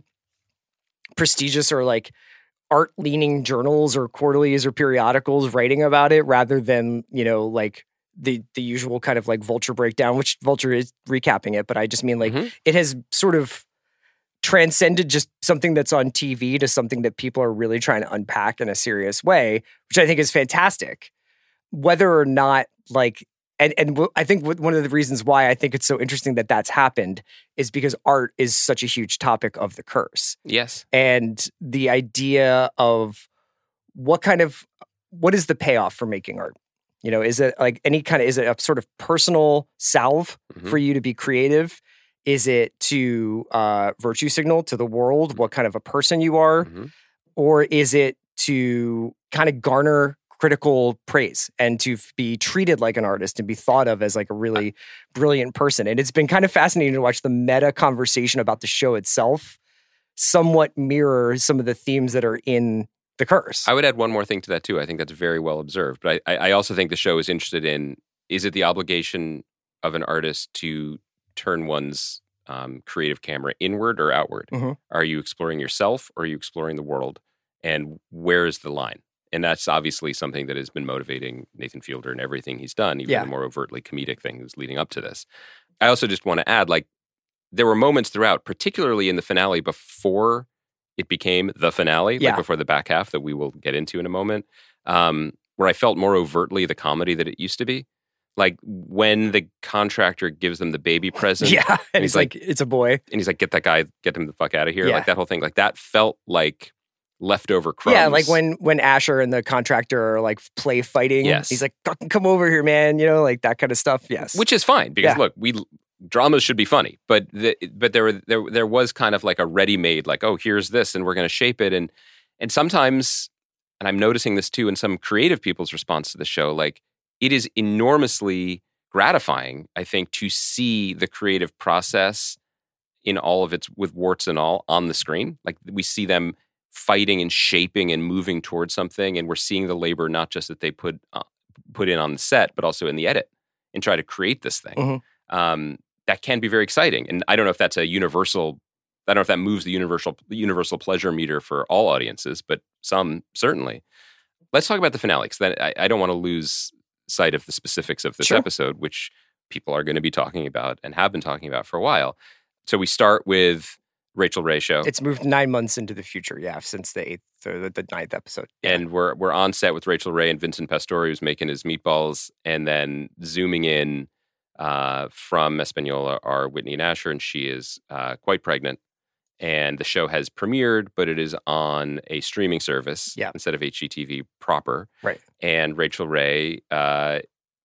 prestigious or like art leaning journals or quarterlies or periodicals writing about it rather than, you know, like the the usual kind of like Vulture breakdown, which Vulture is recapping it. But I just mean like mm-hmm. it has sort of transcended just something that's on T V to something that people are really trying to unpack in a serious way, which I think is fantastic. Whether or not like, and, and I think one of the reasons why I think it's so interesting that that's happened is because art is such a huge topic of The Curse. Yes. And the idea of what kind of, what is the payoff for making art? You know, is it like any kind of, is it a sort of personal salve mm-hmm. for you to be creative? Is it to uh, virtue signal to the world what kind of a person you are? Mm-hmm. Or is it to kind of garner critical praise and to f- be treated like an artist and be thought of as like a really brilliant person? And it's been kind of fascinating to watch the meta conversation about the show itself somewhat mirror some of the themes that are in The Curse. I would add one more thing to that too. I think that's very well observed. But I, I also think the show is interested in, is it the obligation of an artist to turn one's um, creative camera inward or outward? Mm-hmm. Are you exploring yourself or are you exploring the world? And where is the line? And that's obviously something that has been motivating Nathan Fielder in everything he's done, even yeah. the more overtly comedic things leading up to this. I also just want to add, like, there were moments throughout, particularly in the finale before it became the finale, yeah. like before the back half that we will get into in a moment, um, where I felt more overtly the comedy that it used to be. Like when the contractor gives them the baby present. Yeah. And, and he's like, like, it's a boy. And he's like, get that guy, get him the fuck out of here. Yeah. Like that whole thing. Like that felt like leftover crumbs. Yeah, like when when Asher and the contractor are like play fighting. Yes. He's like, come over here, man. You know, like that kind of stuff. Yes. Which is fine because yeah. look, we dramas should be funny. But the, but there, were, there there was kind of like a ready-made, like, oh, here's this and we're going to shape it. And and sometimes, and I'm noticing this too in some creative people's response to the show, like, it is enormously gratifying, I think, to see the creative process in all of its, with warts and all, on the screen. Like we see them fighting and shaping and moving towards something, and we're seeing the labor not just that they put uh, put in on the set, but also in the edit and try to create this thing. Mm-hmm. Um, that can be very exciting, and I don't know if that's a universal. I don't know if that moves the universal the universal pleasure meter for all audiences, but some certainly. Let's talk about the finale, because I, I don't want to lose sight of the specifics of this sure. episode, which people are going to be talking about and have been talking about for a while. So we start with Rachel Ray show. It's moved nine months into the future, yeah, since the eighth or the, the ninth episode. Yeah. And we're we're on set with Rachel Ray and Vincent Pastore, who's making his meatballs, and then zooming in uh, from Espanola are Whitney and Asher, and she is uh, quite pregnant. And the show has premiered, but it is on a streaming service yeah. instead of H G T V proper. Right. And Rachel Ray uh,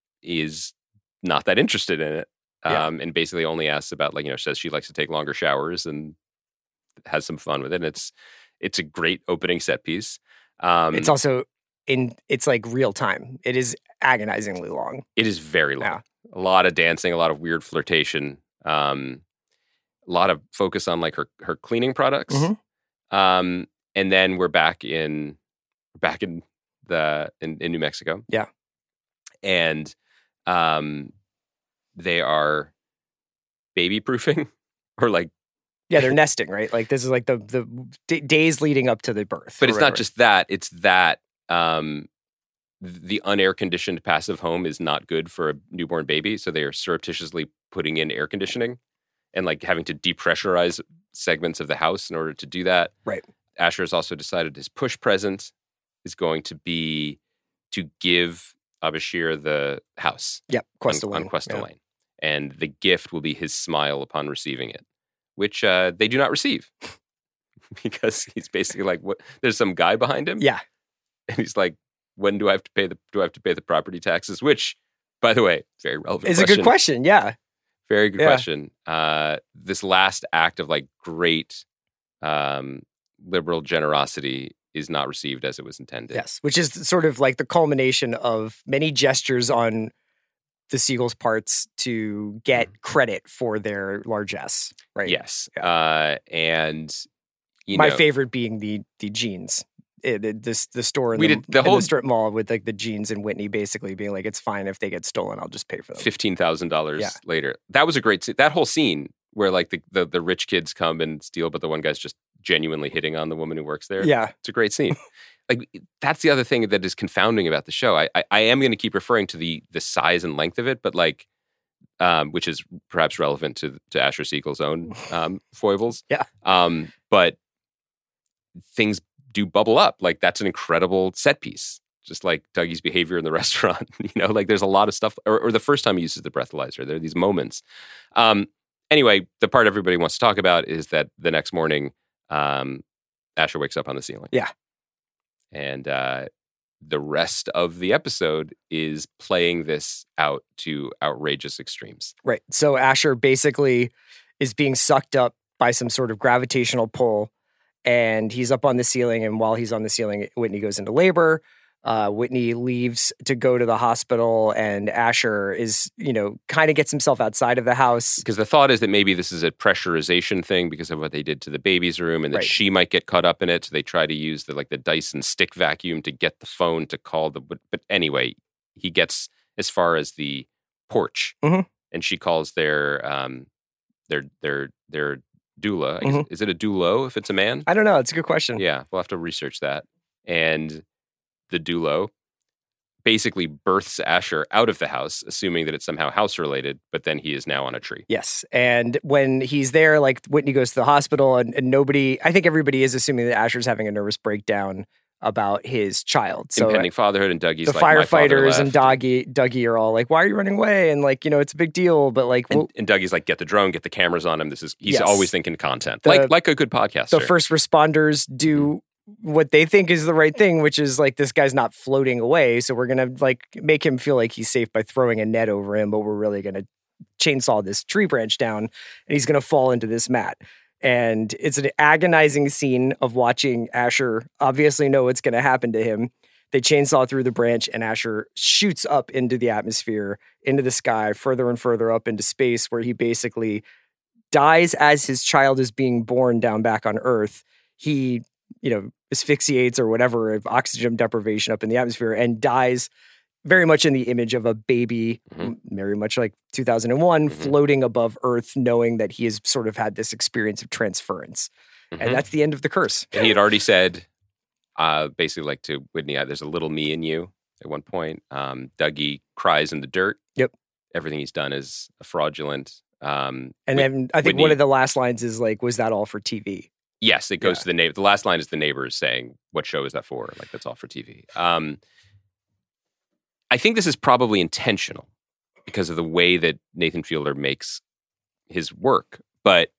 is not that interested in it, um, yeah. and basically only asks about, like, you know, says she likes to take longer showers and has some fun with it. And it's it's a great opening set piece. Um, it's also in it's like real time. It is agonizingly long. It is very long. Yeah. A lot of dancing, a lot of weird flirtation. Um, a lot of focus on like her her cleaning products. Mm-hmm. Um, and then we're back in back in the in, in New Mexico. Yeah. And um, they are baby proofing or like yeah, they're nesting, right? Like this is like the the d- days leading up to the birth. But it's not just that; it's that um, the unair conditioned passive home is not good for a newborn baby. So they are surreptitiously putting in air conditioning and like having to depressurize segments of the house in order to do that. Right. Asher has also decided his push present is going to be to give Abashir the house. Yep, Questa on, Lane. on Questa yeah. Lane, and the gift will be his smile upon receiving it, which uh, they do not receive because he's basically like, what? There's some guy behind him. Yeah. And he's like, when do I have to pay the do I have to pay the property taxes? Which, by the way, very relevant. It's question. a good question. Yeah. Very good Yeah. question. Uh, this last act of like great um, liberal generosity is not received as it was intended. Yes. Which is sort of like the culmination of many gestures on the Seagulls' parts to get credit for their largesse. Right. Yes. Yeah. Uh, and you My know, favorite being the the jeans. Eh, the, this the store in We the, did the in whole- the strip mall with like the jeans and Whitney basically being like, it's fine if they get stolen, I'll just pay for them. fifteen thousand dollars Yeah. later. That was a great scene. That whole scene where like the, the the rich kids come and steal, but the one guy's just genuinely hitting on the woman who works there. Yeah. It's a great scene. Like that's the other thing that is confounding about the show. I I, I am going to keep referring to the the size and length of it, but like, um, which is perhaps relevant to to Asher Siegel's own um, foibles. Yeah. Um, but things do bubble up. Like that's an incredible set piece. Just like Dougie's behavior in the restaurant, you know, like there's a lot of stuff. Or, or the first time he uses the breathalyzer, there are these moments. Um, anyway, the part everybody wants to talk about is that the next morning, um, Asher wakes up on the ceiling. Yeah. And uh, the rest of the episode is playing this out to outrageous extremes. Right. So Asher basically is being sucked up by some sort of gravitational pull, and he's up on the ceiling. And while he's on the ceiling, Whitney goes into labor. Uh, Whitney leaves to go to the hospital, and Asher is, you know, kind of gets himself outside of the house. Because the thought is that maybe this is a pressurization thing because of what they did to the baby's room, and that Right. she might get caught up in it. So they try to use the like the Dyson stick vacuum to get the phone to call the. But, but anyway, he gets as far as the porch, Mhm. and she calls their um their their their doula. I guess, Mhm. is it a doulo if it's a man? I don't know. It's a good question. Yeah, we'll have to research that. And the doulo basically births Asher out of the house, assuming that it's somehow house related, but then he is now on a tree. Yes. And when he's there, like Whitney goes to the hospital, and, and nobody, I think everybody is assuming that Asher's having a nervous breakdown about his child. So Impending fatherhood, and Dougie's the like, my father firefighters and left. Dougie, Dougie are all like, why are you running away? And like, you know, it's a big deal, but like, And, well, and Dougie's like, get the drone, get the cameras on him. This is he's Yes. always thinking content, The- like like a good podcaster. the first responders do what they think is the right thing, which is like, this guy's not floating away. So we're going to like make him feel like he's safe by throwing a net over him, but we're really going to chainsaw this tree branch down and he's going to fall into this mat. And it's an agonizing scene of watching Asher obviously know what's going to happen to him. They chainsaw through the branch, and Asher shoots up into the atmosphere, into the sky, further and further up into space, where he basically dies as his child is being born down back on Earth. He, you know, asphyxiates or whatever of oxygen deprivation up in the atmosphere and dies very much in the image of a baby, Mhm. very much like two thousand one, Mhm. floating above Earth, knowing that he has sort of had this experience of transference. Mhm. And that's the end of the curse. And he had already said, uh, basically, like to Whitney, uh, there's a little me in you at one point. Um, Dougie cries in the dirt. Yep. Everything he's done is fraudulent. Um, And Whit- then I think Whitney- one of the last lines is like, was that all for T V? Yes, it goes Yeah. to the neighbor. The last line is the neighbors saying, "What show is that for?" Like that's all for T V. Um, I think this is probably intentional because of the way that Nathan Fielder makes his work. But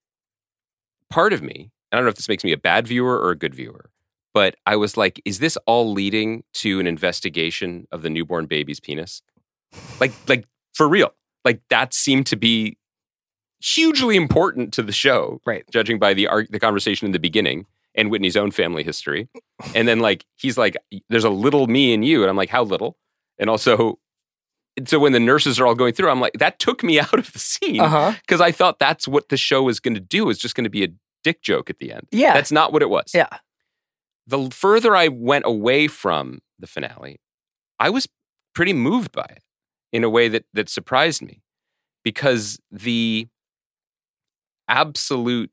part of me, I don't know if this makes me a bad viewer or a good viewer, but I was like, is this all leading to an investigation of the newborn baby's penis? Like, like for real? Like that seemed to be hugely important to the show, Right. judging by the arg- the conversation in the beginning and Whitney's own family history. And then like he's like, there's a little me in you, and I'm like, how little? And also, and so when the nurses are all going through, I'm like, that took me out of the scene Uh-huh. because I thought that's what the show was going to do. Is just going to be a dick joke at the end. Yeah. That's not what it was. Yeah. The further I went away from the finale, I was pretty moved by it in a way that that surprised me, because the absolute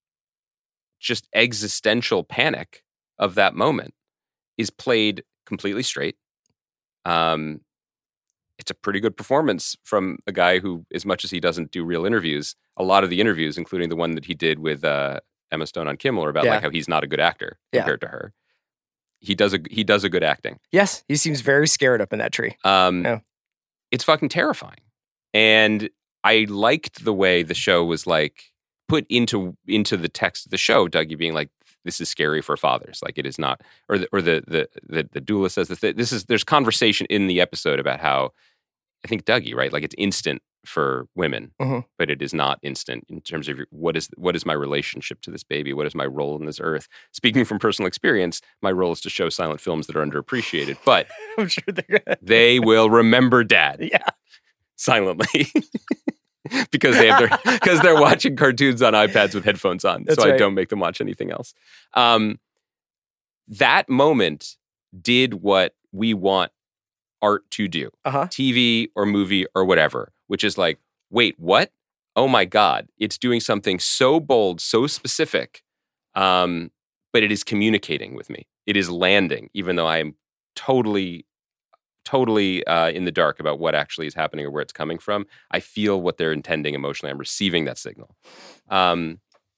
just existential panic of that moment is played completely straight. Um, it's a pretty good performance from a guy who, as much as he doesn't do real interviews, a lot of the interviews, including the one that he did with uh, Emma Stone on Kimmel, are about Yeah. like how he's not a good actor Yeah. compared to her. He does a he does a good acting. Yes. He seems very scared up in that tree. Um, Yeah. It's fucking terrifying, and I liked the way the show was like put into into the text of the show. Dougie being like, this is scary for fathers. Like it is not, or the, or the, the, the, the doula says that this is, there's conversation in the episode about how, I think Dougie, right? Like it's instant for women, mm-hmm. but it is not instant in terms of what is, what is my relationship to this baby? What is my role in this earth? Speaking from personal experience, my role is to show silent films that are underappreciated, but I'm sure they're gonna... they will remember dad. Yeah. Silently. because they have their because they're watching cartoons on iPads with headphones on. That's so right. I don't make them watch anything else. Um, that moment did what we want art to do. Uh-huh. T V or movie or whatever, which is like, wait, what? Oh my God. It's doing something so bold, so specific, um, but it is communicating with me. It is landing, even though I am totally totally uh, in the dark about what actually is happening or where it's coming from. I feel what they're intending emotionally. I'm receiving that signal. Um,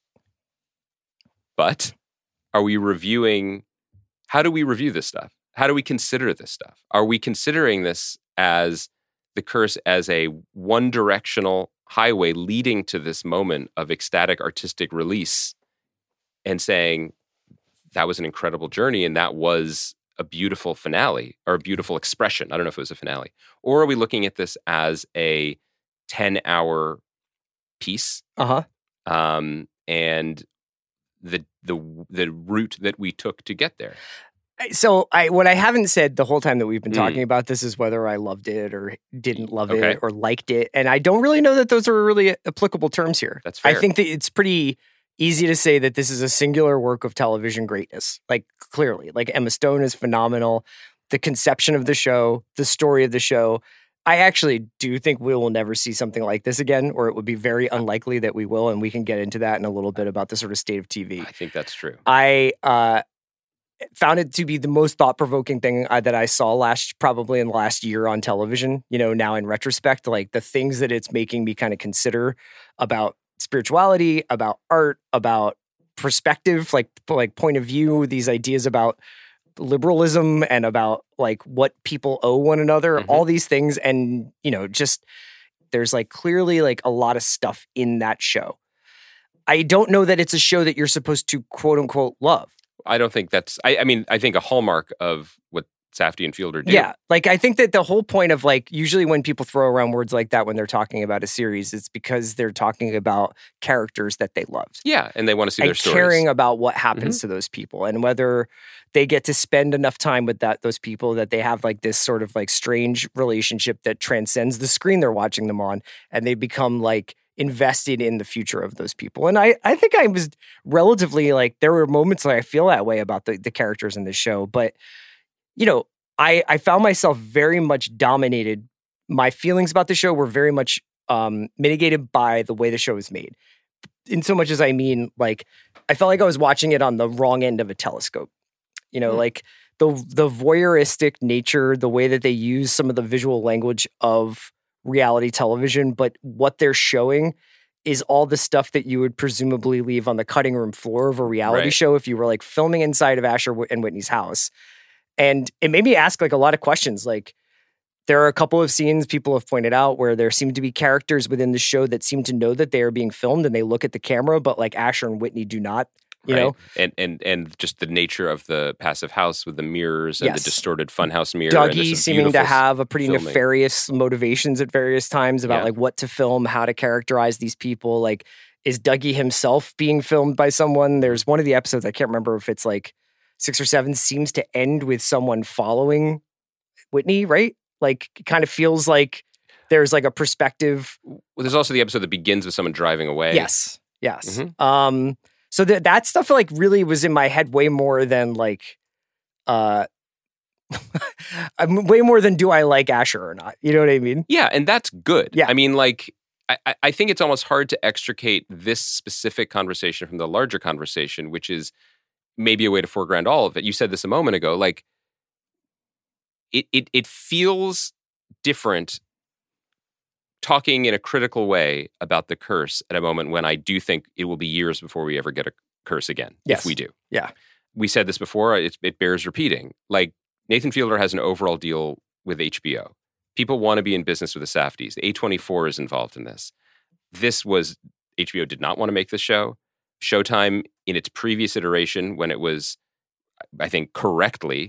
but are we reviewing, how do we review this stuff? How do we consider this stuff? Are we considering this as the curse as a one-directional highway leading to this moment of ecstatic artistic release and saying that was an incredible journey and that was a beautiful finale or a beautiful expression? I don't know if it was a finale. Or are we looking at this as a ten-hour piece? Uh-huh. Um, and the the the route that we took to get there. So I what I haven't said the whole time that we've been Mm. talking about this is whether I loved it or didn't love Okay. it or liked it. And I don't really know that those are really applicable terms here. That's fair. I think that it's pretty easy to say that this is a singular work of television greatness. Like, clearly. Like, Emma Stone is phenomenal. The conception of the show, the story of the show. I actually do think we will never see something like this again, or it would be very unlikely that we will, and we can get into that in a little bit about the sort of state of T V. I think that's true. I uh, found it to be the most thought-provoking thing uh, that I saw last, probably in the last year on television. You know, now in retrospect, like the things that it's making me kind of consider about spirituality, about art, about perspective, like like point of view, these ideas about liberalism and about like what people owe one another, Mhm. all these things. And, you know, just there's like clearly like a lot of stuff in that show. I don't know that it's a show that you're supposed to quote unquote love. I don't think that's, I, I mean, I think a hallmark of what Safdie and Fielder do. Yeah. Like, I think that the whole point of like, usually when people throw around words like that when they're talking about a series, it's because they're talking about characters that they loved. Yeah, and they want to see their And stories. caring about what happens to those people and whether they get to spend enough time with that those people that they have like this sort of like strange relationship that transcends the screen they're watching them on, and they become like invested in the future of those people. And I, I think I was relatively like, there were moments where I feel that way about the, the characters in this show, but you know, I, I found myself very much dominated. My feelings about the show were very much um, mitigated by the way the show was made. In so much as I mean, like, I felt like I was watching it on the wrong end of a telescope. You know, Mm. like the the voyeuristic nature, the way that they use some of the visual language of reality television, but what they're showing is all the stuff that you would presumably leave on the cutting room floor of a reality Right. show if you were like filming inside of Asher Whit- and Whitney's house. And it made me ask like a lot of questions. Like, there are a couple of scenes people have pointed out where there seem to be characters within the show that seem to know that they are being filmed and they look at the camera, but like Asher and Whitney do not, you right? know? and and and just the nature of the passive house with the mirrors and Yes. the distorted funhouse mirror. and there's Dougie some seeming to beautiful have a pretty filming. nefarious motivations at various times about Yeah. like what to film, how to characterize these people. Like, is Dougie himself being filmed by someone? There's one of the episodes, I can't remember if it's like six or seven, seems to end with someone following Whitney, right? Like, it kind of feels like there's like a perspective. Well, there's also the episode that begins with someone driving away. Yes. Yes. Mhm. Um, so that that stuff like really was in my head way more than like, uh, I'm way more than do I like Asher or not? You know what I mean? Yeah, and that's good. Yeah. I mean, like, I, I- I think it's almost hard to extricate this specific conversation from the larger conversation, which is maybe a way to foreground all of it. You said this a moment ago. Like, it it it feels different talking in a critical way about the curse at a moment when I do think it will be years before we ever get a curse again. Yes. If we do. Yeah. We said this before. It, it bears repeating. Like, Nathan Fielder has an overall deal with H B O. People want to be in business with the Safdies. A twenty-four is involved in this. This was, H B O did not want to make this show. Showtime in its previous iteration, when it was, I think, correctly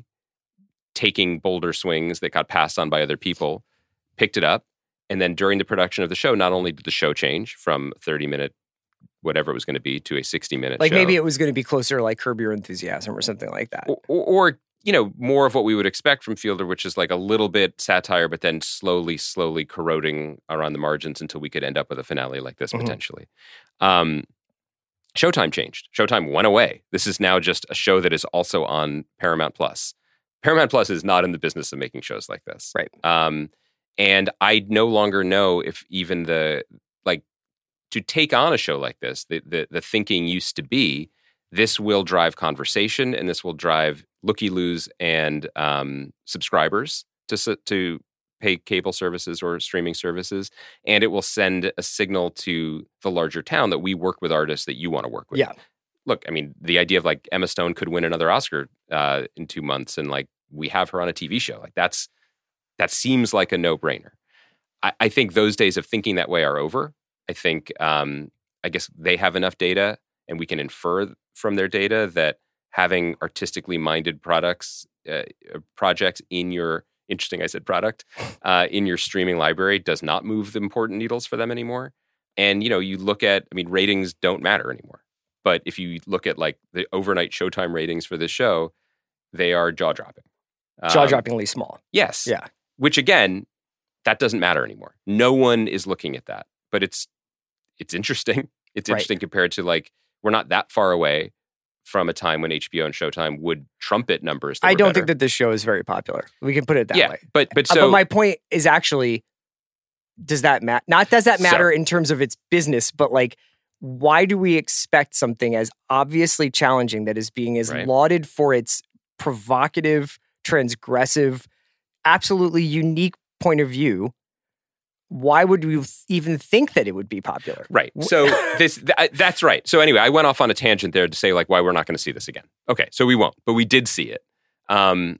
taking bolder swings that got passed on by other people, picked it up. And then during the production of the show, not only did the show change from thirty minute, whatever it was going to be, to a sixty minute Like show. maybe it was going to be closer to like Curb Your Enthusiasm or something like that. Or, or, or, you know, more of what we would expect from Fielder, which is like a little bit satire, but then slowly, slowly corroding around the margins until we could end up with a finale like this, Mhm. potentially. Um, Showtime changed. Showtime went away. This is now just a show that is also on Paramount Plus. Paramount Plus is not in the business of making shows like this. Right. Um, and I no longer know if even the, like, to take on a show like this, the, the, the thinking used to be, this will drive conversation and this will drive looky-loos and um, subscribers to to pay cable services or streaming services, and it will send a signal to the larger town that we work with artists that you want to work with. Yeah. Look, I mean, the idea of like Emma Stone could win another Oscar uh, in two months, and like we have her on a T V show. Like that's that seems like a no-brainer. I, I think those days of thinking that way are over. I think um, I guess they have enough data, and we can infer from their data that having artistically minded products, uh, projects in your, interesting I said product, uh, in your streaming library does not move the important needles for them anymore. And, you know, you look at, I mean, ratings don't matter anymore. But if you look at like the overnight Showtime ratings for this show, they are jaw-dropping. Um, Jaw-droppingly small. Yes. Yeah. Which again, that doesn't matter anymore. No one is looking at that. But it's it's interesting. It's Right. interesting compared to like, we're not that far away from a time when H B O and Showtime would trumpet numbers. That I were don't better. think that this show is very popular. We can put it that yeah, way. but but Uh, so but my point is actually, does that matter? Not does that matter So- in terms of its business, but like, why do we expect something as obviously challenging that is being as Right. lauded for its provocative, transgressive, absolutely unique point of view? Why would we even think that it would be popular? right. So this th- that's right. So anyway, I went off on a tangent there to say like why we're not going to see this again. Okay, so we won't, but we did see it. Um,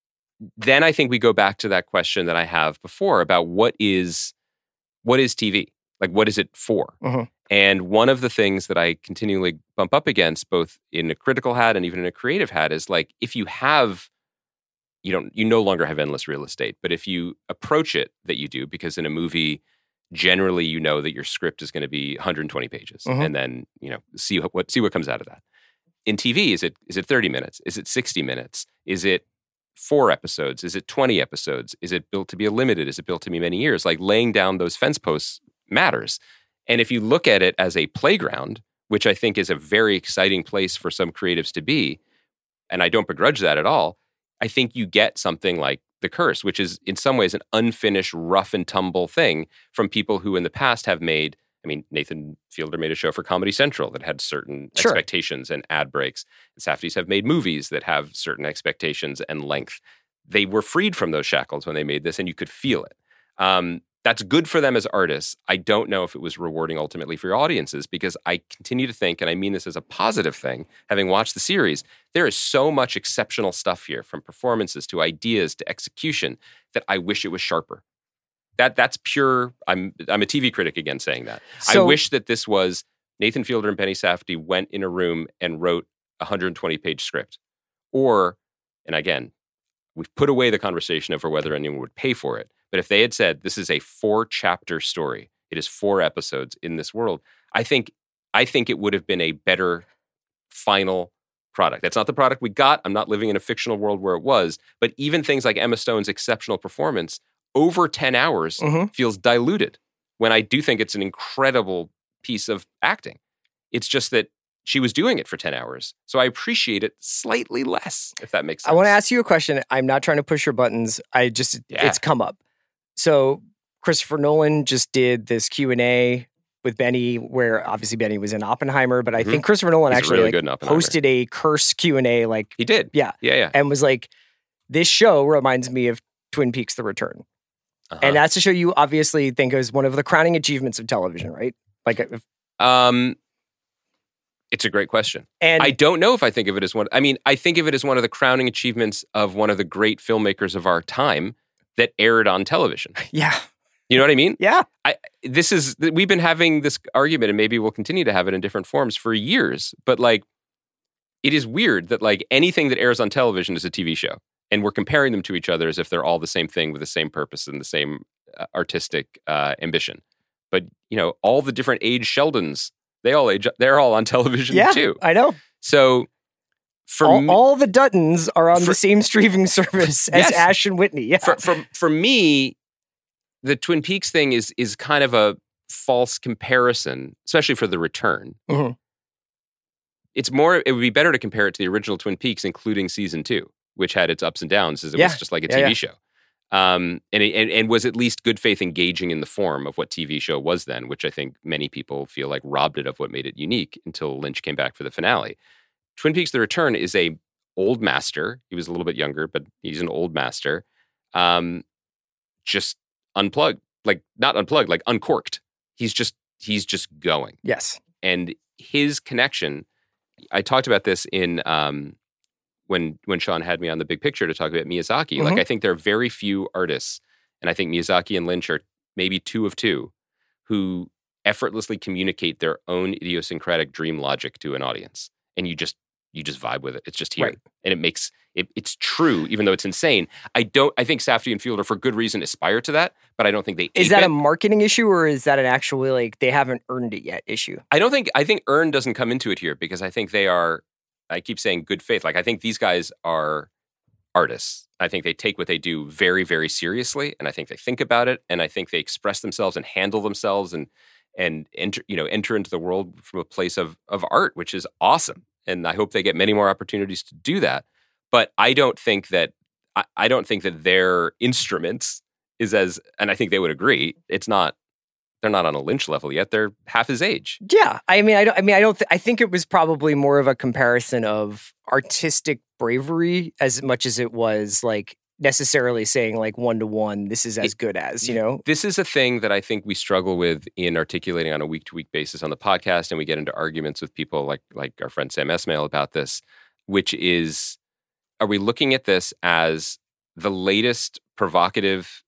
then I think we go back to that question that I have before about what is what is T V? Like what is it for? Mhm. And one of the things that I continually bump up against, both in a critical hat and even in a creative hat, is like if you have, you don't, you no longer have endless real estate. But if you approach it that you do, because in a movie, generally you know that your script is going to be one hundred twenty pages, Mhm. and then you know see what, what see what comes out of that. In T V, is it is it thirty minutes? Is it sixty minutes? Is it four episodes? Is it twenty episodes? Is it built to be a limited? Is it built to be many years? Like laying down those fence posts matters. And if you look at it as a playground, which I think is a very exciting place for some creatives to be, and I don't begrudge that at all, I think you get something like The Curse, which is in some ways an unfinished, rough and tumble thing from people who in the past have made, I mean, Nathan Fielder made a show for Comedy Central that had certain Sure. expectations and ad breaks. And Safdies have made movies that have certain expectations and length. They were freed from those shackles when they made this, and you could feel it. Um, that's good for them as artists. I don't know if it was rewarding ultimately for your audiences, because I continue to think, and I mean this as a positive thing, having watched the series, there is so much exceptional stuff here, from performances to ideas to execution, that I wish it was sharper. That that's pure. I'm I'm a T V critic again saying that. I So- wish that this was Nathan Fielder and Penny Safdie went in a room and wrote a one hundred twenty page script, or, and again, we've put away the conversation over whether anyone would pay for it. But if they had said this is a four chapter story, it is four episodes in this world, I think I think it would have been a better final product. That's not the product we got. I'm not living in a fictional world where it was. But even things like Emma Stone's exceptional performance over ten hours Mhm. feels diluted, when I do think it's an incredible piece of acting. It's just that she was doing it for ten hours. So I appreciate it slightly less, if that makes sense. I want to ask you a question. I'm not trying to push your buttons. I just, Yeah. it's come up. So Christopher Nolan just did this Q and A with Benny, where obviously Benny was in Oppenheimer, but I Mhm. think Christopher Nolan He's actually really like, good in Oppenheimer. hosted a Curse Q and A, like, He did. yeah, Yeah, yeah. and was like, this show reminds me of Twin Peaks: The Return. Uh-huh. And that's a show you obviously think is one of the crowning achievements of television, right? Like, if, Um, it's a great question. and I don't know if I think of it as one. I mean, I think of it as one of the crowning achievements of one of the great filmmakers of our time that aired on television. yeah, You know what I mean? yeah, This is, we've been having this argument, and maybe we'll continue to have it in different forms for years. But like, it is weird that like anything that airs on television is a T V show, and we're comparing them to each other as if they're all the same thing with the same purpose and the same uh, artistic uh, ambition. But you know, all the different age Sheldons, they all age. They're all on television yeah, too. I know. So for all, me, all the Duttons are on for, the same streaming service as yes. Ash and Whitney. Yeah. For, for for me, the Twin Peaks thing is is kind of a false comparison, especially for the return. Mm-hmm. It's more. It would be better to compare it to the original Twin Peaks, including season two, which had its ups and downs, as it yeah. was just like a yeah, T V yeah. show. Um, and, it, and and was at least good faith engaging in the form of what T V show was then, which I think many people feel like robbed it of what made it unique until Lynch came back for the finale. Twin Peaks: The Return is a old master. He was a little bit younger, but he's an old master. Um, just unplugged, like not unplugged, like uncorked. He's just he's just going. Yes. And his connection. I talked about this in. Um, when when Sean had me on The Big Picture to talk about Miyazaki. Mm-hmm. Like, I think there are very few artists, and I think Miyazaki and Lynch are maybe two of two, who effortlessly communicate their own idiosyncratic dream logic to an audience. And you just you just vibe with it. It's just here. Right. And it makes it it's true, even though it's insane. I don't I think Safdie and Fielder, for good reason, aspire to that, but I don't think they Is ape that it. a marketing issue, or is that an actually, like, they haven't earned it yet issue? I don't think I think earn doesn't come into it here, because I think they are I keep saying good faith. Like, I think these guys are artists. I think they take what they do very, very seriously, and I think they think about it, and I think they express themselves and handle themselves and and enter, you know, enter into the world from a place of of art, which is awesome. And I hope they get many more opportunities to do that. But I don't think that I, I don't think that their instruments is as, and I think they would agree, it's not. They're not on a Lynch level yet. They're half his age. Yeah, I mean, I don't. I mean, I don't. Th- I think it was probably more of a comparison of artistic bravery as much as it was like necessarily saying like one to one. This is as it, good as, you know. This is a thing that I think we struggle with in articulating on a week to week basis on the podcast, and we get into arguments with people like like our friend Sam Esmail about this, which is, are we looking at this as the latest provocative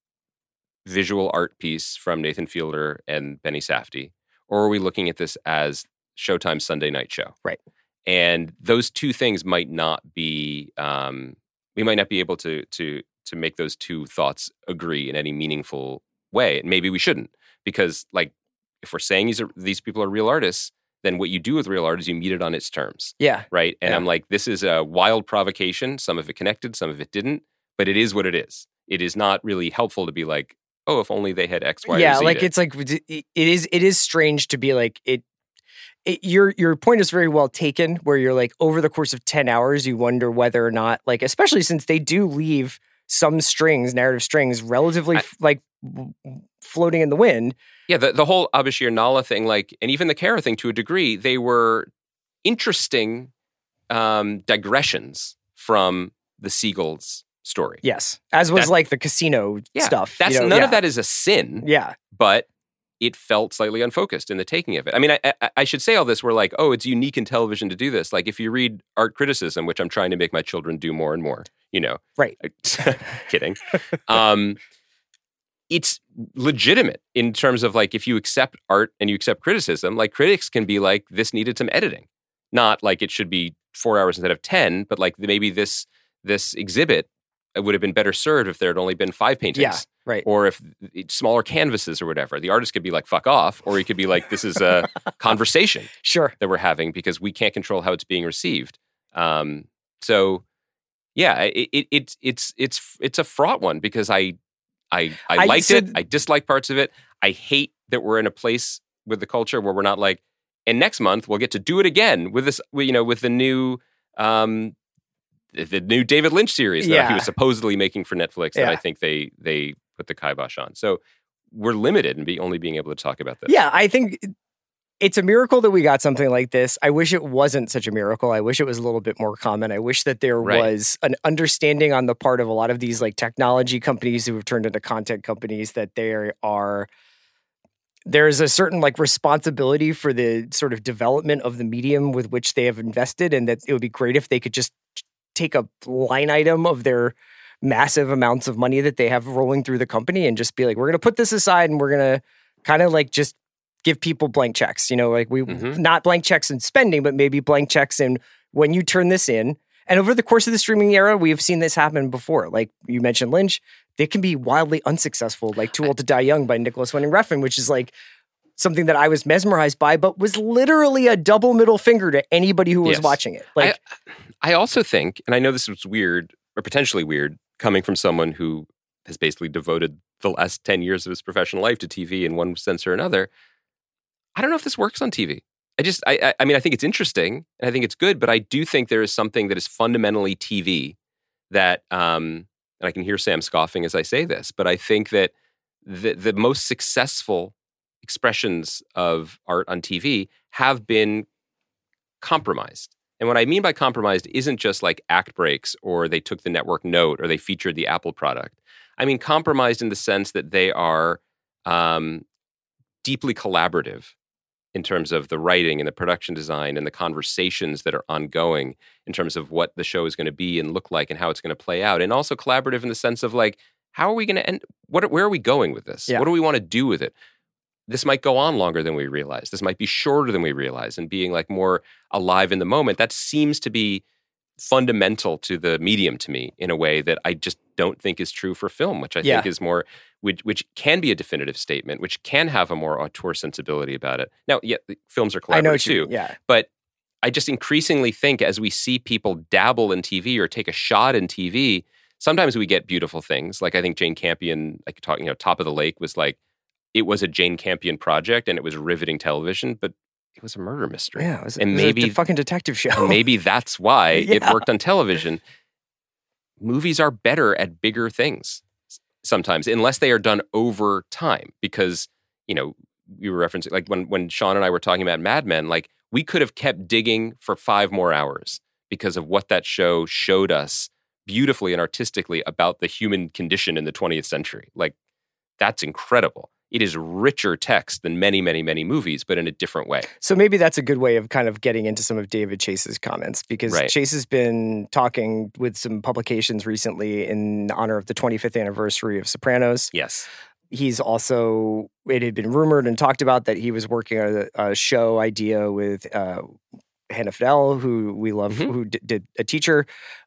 visual art piece from Nathan Fielder and Benny Safdie, or are we looking at this as Showtime's Sunday night show? Right. And those two things might not be, um, we might not be able to to to make those two thoughts agree in any meaningful way. And maybe we shouldn't, because like if we're saying these are, these people are real artists, then what you do with real art is you meet it on its terms. Yeah. Right. And Yeah. I'm like, this is a wild provocation. Some of it connected, some of it didn't, but it is what it is. It is not really helpful to be like, oh, if only they had X, Y, yeah, or Z. like to- it's like it is. It is strange to be like it, it. Your your point is very well taken. Where you're like, over the course of ten hours, you wonder whether or not, like, especially since they do leave some strings, narrative strings, relatively I- f- like w- floating in the wind. Yeah, the, the whole Abashir Nala thing, like, and even the Kara thing to a degree, they were interesting um, digressions from the Seagulls story. Yes, as was That- like the casino Yeah, stuff. That's you know? none yeah. of that is a sin, Yeah, but it felt slightly unfocused in the taking of it. I mean, I, I, I should say all this. We're like, oh, it's unique in television to do this. Like, if you read art criticism, which I'm trying to make my children do more and more, you know, right. kidding. Um, it's legitimate in terms of like, if you accept art and you accept criticism, like critics can be like, this needed some editing, not like it should be four hours instead of ten, but like maybe this this exhibit would have been better served if there had only been five paintings. Yeah, right. Or if it's smaller canvases or whatever. The artist could be like, fuck off, or he could be like, this is a conversation Sure. that we're having because we can't control how it's being received. Um, so yeah, it, it, it it's it's it's a fraught one because I I I I liked said- it. I dislike parts of it. I hate that we're in a place with the culture where we're not like, and next month we'll get to do it again with this, you know, with the new um, the new David Lynch series that Yeah. he was supposedly making for Netflix that Yeah. I think they they put the kibosh on. So we're limited in be only being able to talk about this. Yeah, I think it's a miracle that we got something like this. I wish it wasn't such a miracle. I wish it was a little bit more common. I wish that there Right. was an understanding on the part of a lot of these like technology companies who have turned into content companies that there are there's a certain like responsibility for the sort of development of the medium with which they have invested, and that it would be great if they could just take a line item of their massive amounts of money that they have rolling through the company and just be like, we're going to put this aside and we're going to kind of like just give people blank checks, you know, like we Mhm. not blank checks in spending, but maybe blank checks in when you turn this in, and over the course of the streaming era, we have seen this happen before. Like you mentioned Lynch, they can be wildly unsuccessful, like Too Old to Die Young by Nicholas Winding Refn, which is like something that I was mesmerized by, but was literally a double middle finger to anybody who was Yes. watching it. Like, I, I also think, and I know this was weird, or potentially weird, coming from someone who has basically devoted the last ten years of his professional life to T V in one sense or another. I don't know if this works on T V. I just, I, I, I mean, I think it's interesting and I think it's good, but I do think there is something that is fundamentally T V that, um, and I can hear Sam scoffing as I say this, but I think that the, the most successful expressions of art on T V have been compromised. And what I mean by compromised isn't just like act breaks or they took the network note or they featured the Apple product. I mean compromised in the sense that they are um, deeply collaborative in terms of the writing and the production design and the conversations that are ongoing in terms of what the show is going to be and look like and how it's going to play out. And also collaborative in the sense of like, how are we going to end? What, where are we going with this? Yeah. What do we want to do with it? This might go on longer than we realize. This might be shorter than we realize, and being like more alive in the moment. That seems to be fundamental to the medium to me in a way that I just don't think is true for film, which I Yeah. think is more, which, which can be a definitive statement, which can have a more auteur sensibility about it. Now, yeah, the films are I know collaborative what you too, mean. Yeah. but I just increasingly think as we see people dabble in T V or take a shot in T V, sometimes we get beautiful things. Like I think Jane Campion, like talking, you know, Top of the Lake was like, it was a Jane Campion project and it was riveting television, but it was a murder mystery. Yeah. It was, and it was maybe a fucking detective show. and maybe that's why it Yeah. worked on television. Movies are better at bigger things sometimes, unless they are done over time. Because, you know, we were referencing, like when, when Sean and I were talking about Mad Men, like we could have kept digging for five more hours because of what that show showed us beautifully and artistically about the human condition in the twentieth century. Like, that's incredible. It is richer text than many, many, many movies, but in a different way. So maybe that's a good way of kind of getting into some of David Chase's comments, because Right. Chase has been talking with some publications recently in honor of the twenty-fifth anniversary of Sopranos. Yes. He's also, it had been rumored and talked about that he was working on a, a show idea with uh, Hannah Fidel, who we love, Mhm. who d- did A Teacher,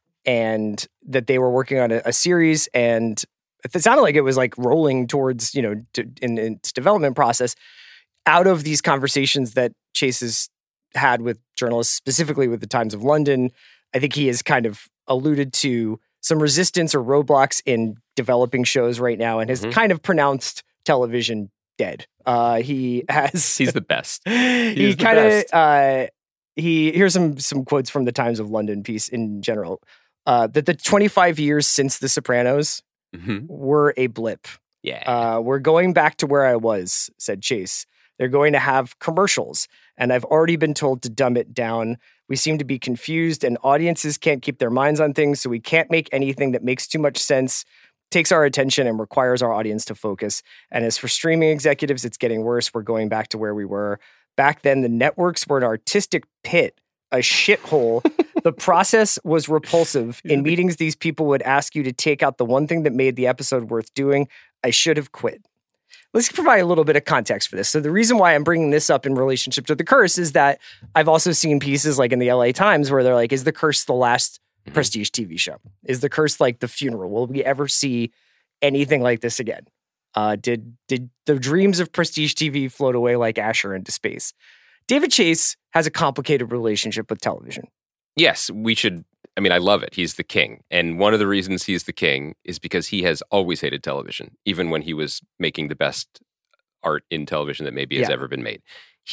and that they were working on a, a series, and it sounded like it was like rolling towards, you know, to, in, in its development process. Out of these conversations that Chase has had with journalists, specifically with the Times of London, I think he has kind of alluded to some resistance or roadblocks in developing shows right now, and has Mhm. kind of pronounced television dead. Uh, he has. He's the best. he He's the kind of. best. Uh, he here's some some quotes from the Times of London piece in general. Uh, that the twenty-five years since The Sopranos Mhm. were a blip. Yeah. Uh, we're going back to where I was, said Chase. They're going to have commercials, and I've already been told to dumb it down. We seem to be confused, and audiences can't keep their minds on things, so we can't make anything that makes too much sense, takes our attention, and requires our audience to focus. And as for streaming executives, it's getting worse. We're going back to where we were. Back then, the networks were an artistic pit, a shithole. The process was repulsive. In meetings, these people would ask you to take out the one thing that made the episode worth doing. I should have quit. Let's provide a little bit of context for this. So the reason why I'm bringing this up in relationship to The Curse is that I've also seen pieces like in the L A Times where they're like, is The Curse the last Mhm. prestige T V show? Is The Curse like the funeral? Will we ever see anything like this again? Uh, did did the dreams of prestige T V float away like Asher into space? David Chase has a complicated relationship with television. Yes, we should. I mean, I love it. He's the king. And one of the reasons he's the king is because he has always hated television, even when he was making the best art in television that maybe has Yeah. ever been made.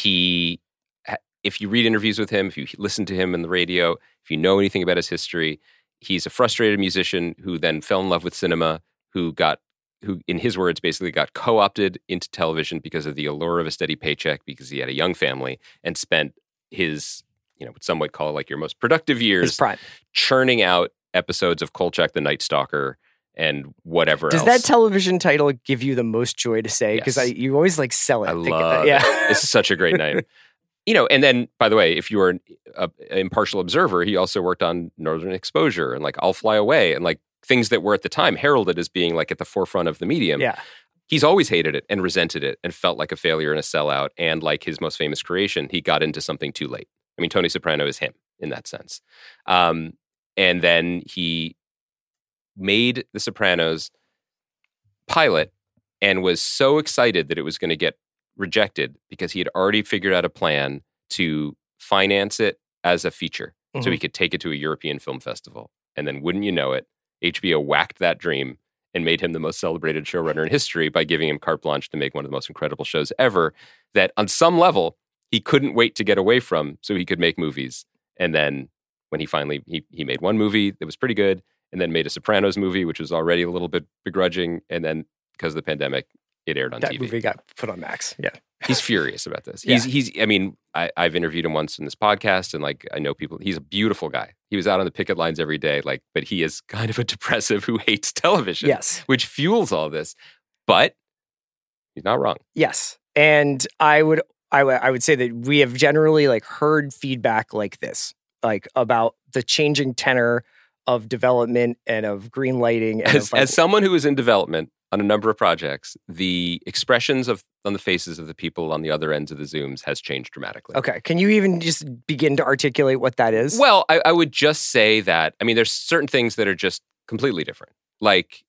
He, if you read interviews with him, if you listen to him on the radio, if you know anything about his history, he's a frustrated musician who then fell in love with cinema, who got, who in his words, basically got co-opted into television because of the allure of a steady paycheck, because he had a young family, and spent his, you know, what some might call like your most productive His years prime. churning out episodes of Kolchak the Night Stalker and whatever Does else. that television title give you the most joy to say? Because Yes. I you always like sell it. I Think- love yeah. it. It's such a great name. You know, and then, by the way, if you are an, a, an impartial observer, he also worked on Northern Exposure and like I'll Fly Away and like things that were at the time heralded as being like at the forefront of the medium. Yeah. He's always hated it and resented it and felt like a failure and a sellout. And like his most famous creation, he got into something too late. I mean, Tony Soprano is him. in that sense. Um, and then he made The Sopranos pilot and was so excited that it was going to get rejected because he had already figured out a plan to finance it as a feature mm-hmm. so he could take it to a European film festival. And then wouldn't you know it, H B O whacked that dream and made him the most celebrated showrunner in history by giving him carte blanche to make one of the most incredible shows ever that on some level he couldn't wait to get away from so he could make movies. And then when he finally, he, he made one movie that was pretty good and then made a Sopranos movie, which was already a little bit begrudging. And then because of the pandemic, it aired on that T V. That movie got put on Max. Yeah. He's furious about this. Yeah. He's, he's, I mean, I, I've interviewed him once in this podcast and like, I know people, he's a beautiful guy. He was out on the picket lines every day, like, but he is kind of a depressive who hates television, yes, which fuels all this, but he's not wrong. Yes. And I would, I, w- I would say that we have generally like heard feedback like this, like about the changing tenor of development and of green lighting. And as, of, like, as someone who is in development on a number of projects, the expressions of on the faces of the people on the other ends of the Zooms has changed dramatically. Okay. Can you even just begin to articulate what that is? Well, I, I would just say that, I mean, there's certain things that are just completely different. Like,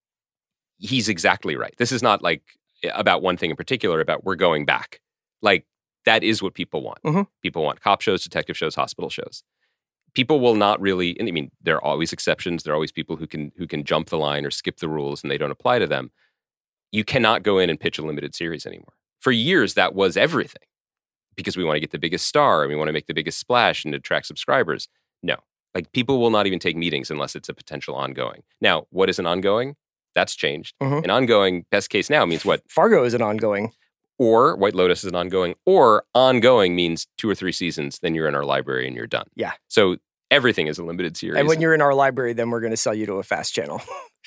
he's exactly right. This is not like about one thing in particular, about we're going back. Like, that is what people want. Mm-hmm. People want cop shows, detective shows, hospital shows. People will not really, and I mean, there are always exceptions. There are always people who can who can jump the line or skip the rules and they don't apply to them. You cannot go in and pitch a limited series anymore. For years, that was everything because we want to get the biggest star and we want to make the biggest splash and attract subscribers. No, like people will not even take meetings unless it's a potential ongoing. Now, what is an ongoing? That's changed. Mm-hmm. An ongoing, best case now, means what? Fargo is an ongoing. Or White Lotus is an ongoing, or ongoing means two or three seasons, then you're in our library and you're done. Yeah. So everything is a limited series. And when you're in our library, then we're going to sell you to a fast channel.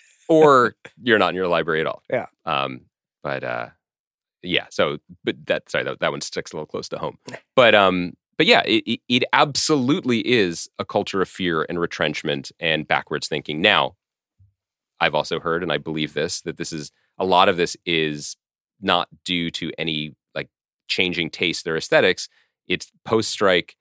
Or you're not in your library at all. Yeah. Um, but uh, yeah, so, but that, sorry, that, that one sticks a little close to home. But, um, but yeah, it, it absolutely is a culture of fear and retrenchment and backwards thinking. Now, I've also heard, and I believe this, that this is, a lot of this is not due to any like changing taste or aesthetics. It's post-strike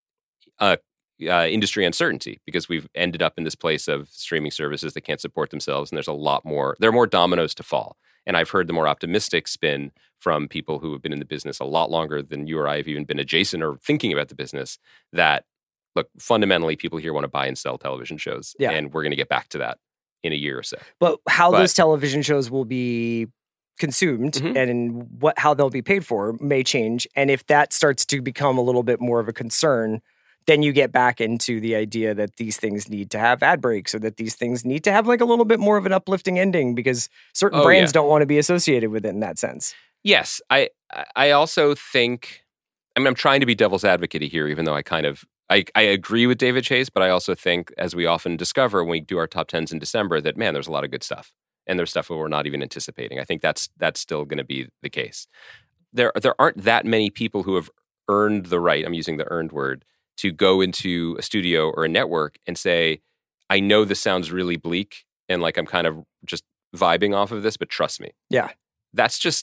uh, uh, industry uncertainty because we've ended up in this place of streaming services that can't support themselves. And there's a lot more, there are more dominoes to fall. And I've heard the more optimistic spin from people who have been in the business a lot longer than you or I have even been adjacent or thinking about the business that, look, fundamentally people here want to buy and sell television shows. Yeah. And we're going to get back to that in a year or so. But how But- those television shows will be consumed Mhm. and what how they'll be paid for may change. And if that starts to become a little bit more of a concern, then you get back into the idea that these things need to have ad breaks or that these things need to have like a little bit more of an uplifting ending because certain Oh, brands yeah. don't want to be associated with it in that sense. Yes, I I also think, I mean, I'm trying to be devil's advocate here, even though I kind of, I, I agree with David Chase, but I also think, as we often discover when we do our top tens in December, that, man, there's a lot of good stuff. And there's stuff that we're not even anticipating. I think that's that's still going to be the case. There, there aren't that many people who have earned the right, I'm using the earned word, to go into a studio or a network and say, I know this sounds really bleak and like I'm kind of just vibing off of this, but trust me. Yeah. That's just,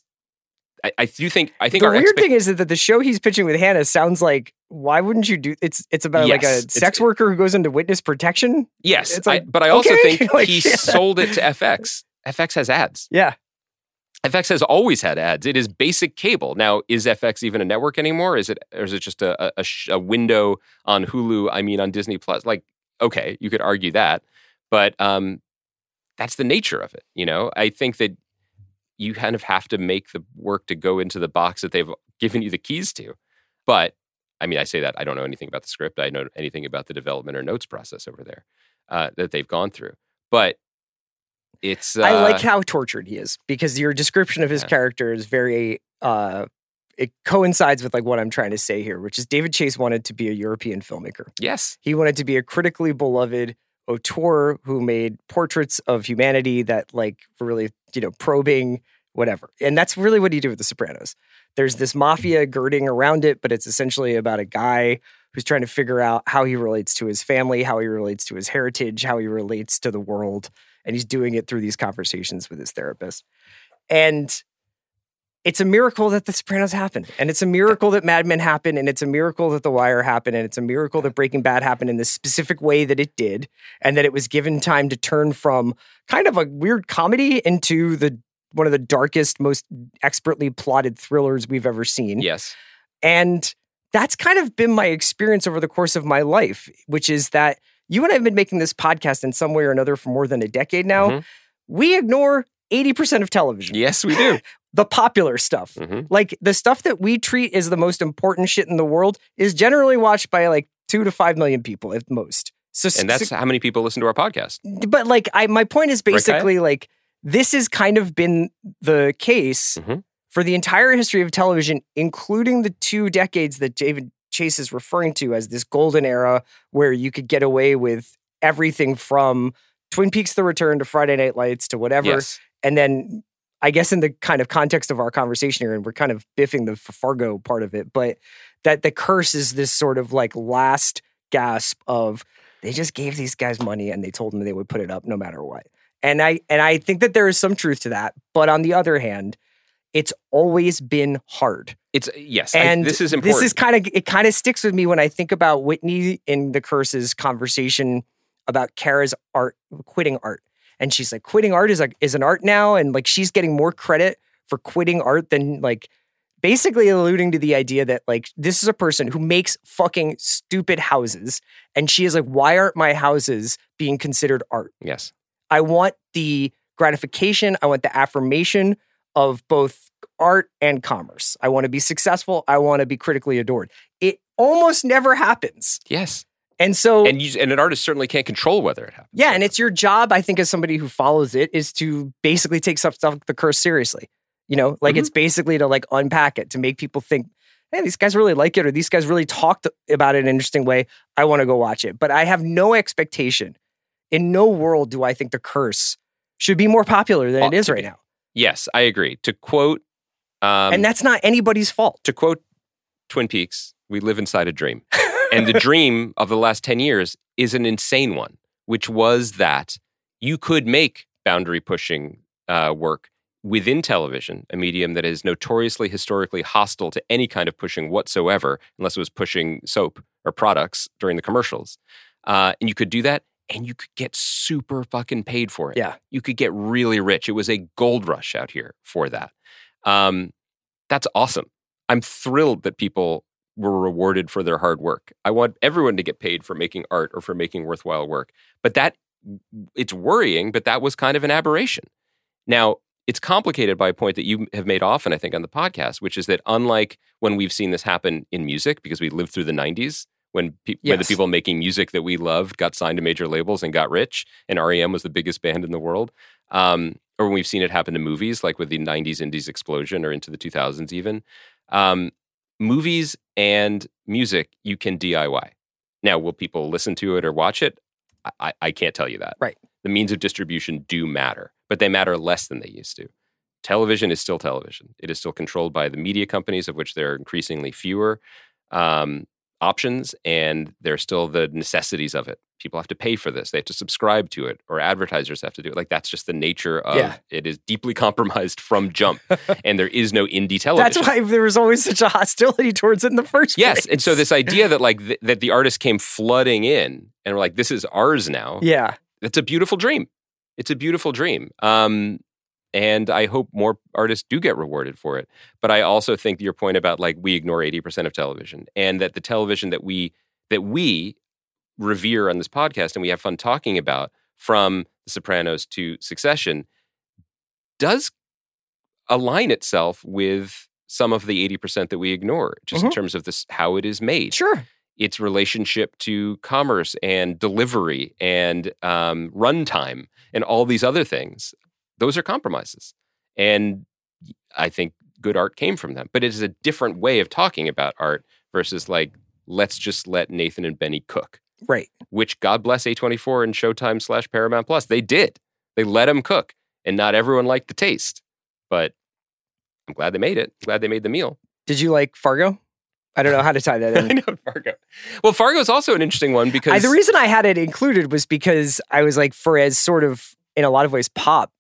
I, I do think, I think The our weird expect- thing is that the show he's pitching with Hannah sounds like, why wouldn't you do, it's it's about like Yes, a it's- sex worker who goes into witness protection. Yes, It's like, I, but I also okay, think like, he yeah. sold it to F X. F X has ads. Yeah. F X has always had ads. It is basic cable. Now, is F X even a network anymore? Is it, or is it just a, a, a, sh- a window on Hulu? I mean, on Disney Plus? Like, okay, you could argue that, but um, that's the nature of it. You know, I think that you kind of have to make the work to go into the box that they've given you the keys to. But I mean, I say that I don't know anything about the script. I know anything about the development or notes process over there uh, that they've gone through. But it's. Uh, I like how tortured he is because your description of his Yeah. character is very, uh, it coincides with like what I'm trying to say here, which is David Chase wanted to be a European filmmaker. Yes. He wanted to be a critically beloved auteur who made portraits of humanity that like were really, you know, probing, whatever. And that's really what he did with The Sopranos. There's this mafia girding around it, but it's essentially about a guy who's trying to figure out how he relates to his family, how he relates to his heritage, how he relates to the world. And he's doing it through these conversations with his therapist. And it's a miracle that The Sopranos happened. And it's a miracle that Mad Men happened. And it's a miracle that The Wire happened. And it's a miracle that Breaking Bad happened in the specific way that it did. And that it was given time to turn from kind of a weird comedy into the one of the darkest, most expertly plotted thrillers we've ever seen. Yes. And that's kind of been my experience over the course of my life, which is that you and I have been making this podcast in some way or another for more than a decade now. Mm-hmm. We ignore eighty percent of television. Yes, we do. The popular stuff. Mm-hmm. Like the stuff that we treat as the most important shit in the world is generally watched by like two to five million people at most. So, And that's so, how many people listen to our podcast. but like I, my point is basically Right, like this has kind of been the case Mm-hmm. for the entire history of television, including the two decades that David Chase is referring to as this golden era where you could get away with everything from Twin Peaks: The Return to Friday Night Lights to whatever. Yes. And then I guess in the kind of context of our conversation here, and we're kind of biffing the Fargo part of it, but that the curse is this sort of like last gasp of they just gave these guys money and they told them they would put it up no matter what. And I and I think that there is some truth to that. But on the other hand, it's always been hard. It's yes, And I, this is important. This is kind of it kind of sticks with me when I think about Whitney in The Curse's conversation about Kara's art quitting art. And she's like, quitting art is like is an art now, and like she's getting more credit for quitting art than like basically alluding to the idea that like this is a person who makes fucking stupid houses, and she is like, why aren't my houses being considered art? yes. I want the gratification, I want the affirmation of both art and commerce. I want to be successful. I want to be critically adored. It almost never happens. Yes. And so, And you, and an artist certainly can't control whether it happens. yeah, and it's your job, I think, as somebody who follows it, is to basically take stuff, stuff like The Curse seriously. You know, like Mhm. it's basically to like unpack it, to make people think, hey, these guys really like it, or these guys really talked about it in an interesting way. I want to go watch it. But I have no expectation. In no world do I think The Curse should be more popular than Ought it is to right be. now. Yes, I agree. To quote, um, And that's not anybody's fault. to quote Twin Peaks, we live inside a dream. And the dream of the last ten years is an insane one, which was that you could make boundary pushing uh, work within television, a medium that is notoriously historically hostile to any kind of pushing whatsoever, unless it was pushing soap or products during the commercials. Uh, and you could do that, and you could get super fucking paid for it. Yeah. You could get really rich. It was a gold rush out here for that. Um, that's awesome. I'm thrilled that people were rewarded for their hard work. I want everyone to get paid for making art or for making worthwhile work. But that, it's worrying, but that was kind of an aberration. Now, it's complicated by a point that you have made often, I think, on the podcast, which is that unlike when we've seen this happen in music, because we lived through the nineties, when, pe- when the Yes. people making music that we loved got signed to major labels and got rich, and R E M was the biggest band in the world, um, or when we've seen it happen to movies, like with the nineties indies explosion or into the two thousands even, um, movies and music, you can D I Y. Now, will people listen to it or watch it? I, I can't tell you that. Right. The means of distribution do matter, but they matter less than they used to. Television is still television. It is still controlled by the media companies, of which there are increasingly fewer um, options, and there are still the necessities of it. People have to pay for this. They have to subscribe to it, or advertisers have to do it. Like, that's just the nature of Yeah. it. Is deeply compromised from jump, and there is no indie television. That's why there was always such a hostility towards it in the first Yes, place. and so this idea that like th- that the artist came flooding in and were like, "This is ours now." Yeah. It's a beautiful dream. It's a beautiful dream. Um, and I hope more artists do get rewarded for it. But I also think your point about like we ignore eighty percent of television, and that the television that we that we revere on this podcast and we have fun talking about, from The Sopranos to Succession, does align itself with some of the eighty percent that we ignore, just in Mhm. terms of this how it is made. Sure. Its relationship to commerce and delivery and um, runtime and all these other things. Those are compromises. And I think good art came from them. But it is a different way of talking about art versus like, let's just let Nathan and Benny cook, Right. which God bless A twenty-four and Showtime slash Paramount Plus. They did. They let them cook. And not everyone liked the taste. But I'm glad they made it. Glad they made the meal. Did you like Fargo? I don't know how to tie that I in. know, Fargo. Well, Fargo is also an interesting one because I, the reason I had it included was because I was like, for as sort of, in a lot of ways, pop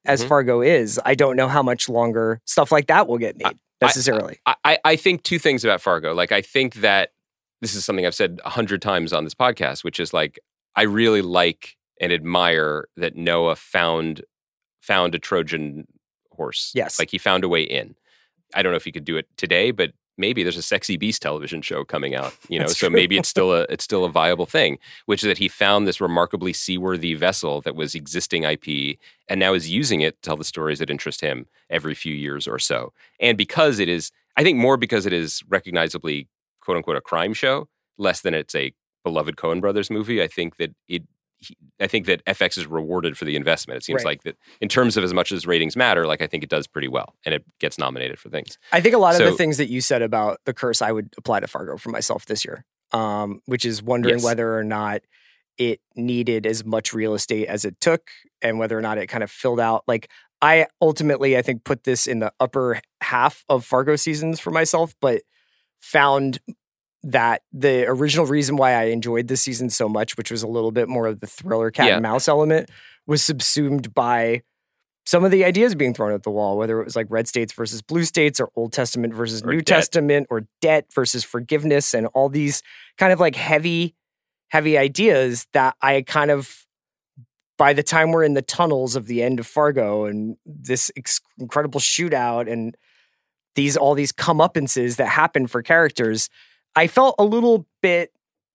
as Mhm. Fargo is, I don't know how much longer stuff like that will get made necessarily. I, I, I think two things about Fargo. Like, I think that this is something I've said a hundred times on this podcast, which is like, I really like and admire that Noah found found a Trojan horse. Yes. Like, he found a way in. I don't know if he could do it today, but maybe there's a Sexy Beast television show coming out, you know, That's so true. maybe it's still a it's still a viable thing, which is that he found this remarkably seaworthy vessel that was existing I P and now is using it to tell the stories that interest him every few years or so. And because it is, I think more because it is recognizably, quote unquote, a crime show, less than it's a beloved Coen Brothers movie, I think that it he, I think that F X is rewarded for the investment. It seems Right. like that in terms of as much as ratings matter, like I think it does pretty well and it gets nominated for things. I think a lot of So- the things that you said about The Curse, I would apply to Fargo for myself this year, um, which is wondering Yes. whether or not it needed as much real estate as it took and whether or not it kind of filled out. Like, I ultimately, I think, put this in the upper half of Fargo seasons for myself, but found that the original reason why I enjoyed this season so much, which was a little bit more of the thriller cat Yeah. and mouse element, was subsumed by some of the ideas being thrown at the wall, whether it was like red states versus blue states or Old Testament versus Or New debt. Testament or debt versus forgiveness and all these kind of like heavy, heavy ideas that I kind of, by the time we're in the tunnels of the end of Fargo and this ex- incredible shootout and these, all these comeuppances that happen for characters, I felt a little bit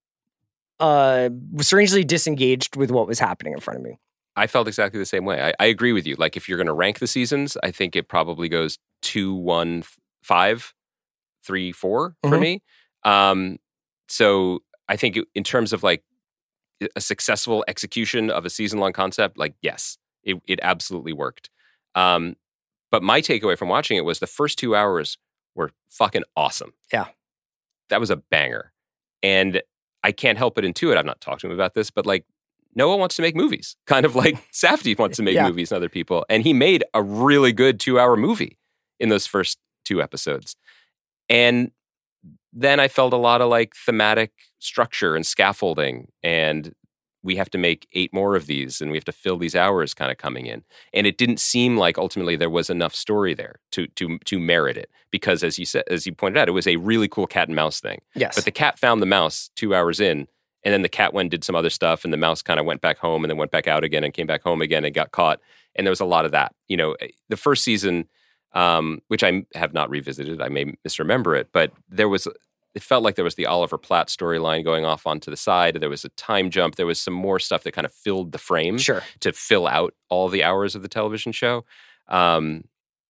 uh, strangely disengaged with what was happening in front of me. I felt exactly the same way. I, I agree with you. Like, if you're going to rank the seasons, I think it probably goes two, one, f- five, three, four for Mhm. me. Um, so I think it- in terms of like a successful execution of a season long concept, like, yes, it, it absolutely worked. Um, but my takeaway from watching it was the first two hours were fucking awesome. Yeah. That was a banger. And I can't help but intuit, I've not talked to him about this, but like, Noah wants to make movies, kind of like Safdie wants to make Yeah. movies and other people. And he made a really good two hour movie in those first two episodes. And then I felt a lot of like thematic structure and scaffolding. And we have to make eight more of these and we have to fill these hours kind of coming in. And it didn't seem like ultimately there was enough story there to to to merit it. Because as you said, as you pointed out, it was a really cool cat and mouse thing. Yes. But the cat found the mouse two hours in, and then the cat went and did some other stuff, and the mouse kind of went back home and then went back out again and came back home again and got caught. And there was a lot of that. You know, the first season, um, which I have not revisited, I may misremember it, but there was, it felt like there was the Oliver Platt storyline going off onto the side. There was a time jump. There was some more stuff that kind of filled the frame Sure. to fill out all the hours of the television show. Um,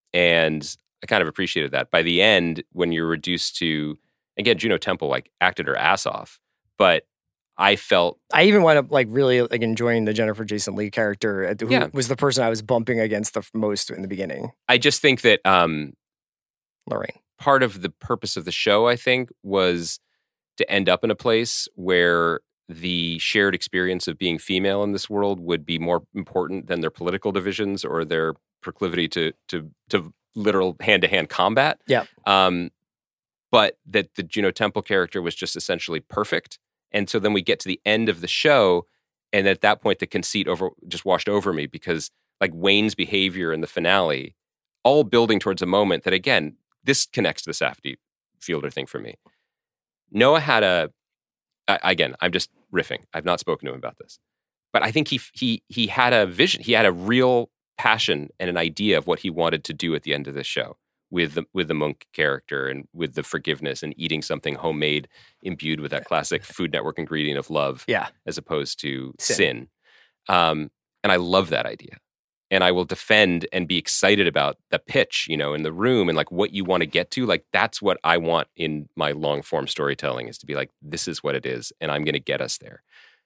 and I kind of appreciated that. By the end, when you're reduced to, again, Juno Temple like acted her ass off, but I felt I even wound up like really like enjoying the Jennifer Jason Leigh character, uh, who Yeah. was the person I was bumping against the f- most in the beginning, I just think that um, Lorraine. part of the purpose of the show, I think, was to end up in a place where the shared experience of being female in this world would be more important than their political divisions or their proclivity to to to literal hand to hand combat. Yeah. Um, but that the Juno Temple character was just essentially perfect, and so then we get to the end of the show, and at that point, the conceit over just washed over me because like Wayne's behavior in the finale, all building towards a moment that again, this connects to the Safdie Fielder thing for me. Noah had a, I- again, I'm just riffing. I've not spoken to him about this, but I think he he he had a vision. He had a real passion and an idea of what he wanted to do at the end of this show with the with the monk character and with the forgiveness and eating something homemade, imbued with that classic Food Network ingredient of love, Yeah. as opposed to Sin. sin. Um, and I love that idea. And I will defend and be excited about the pitch, you know, in the room and like what you want to get to. Like, that's what I want in my long form storytelling, is to be like, this is what it is. And I'm going to get us there.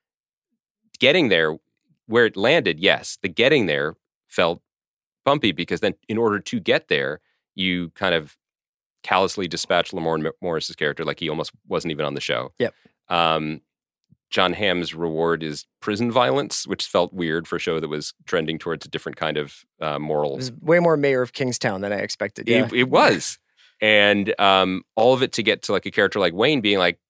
Getting there, where it landed, yes, the getting there felt bumpy because then in order to get there, you kind of callously dispatch Lamorne Morris's character like he almost wasn't even on the show. Yep. Um, John Hamm's reward is prison violence, which felt weird for a show that was trending towards a different kind of uh, moral. It was way more Mayor of Kingstown than I expected. Yeah. It, it was. And um, all of it to get to like a character like Wayne being like,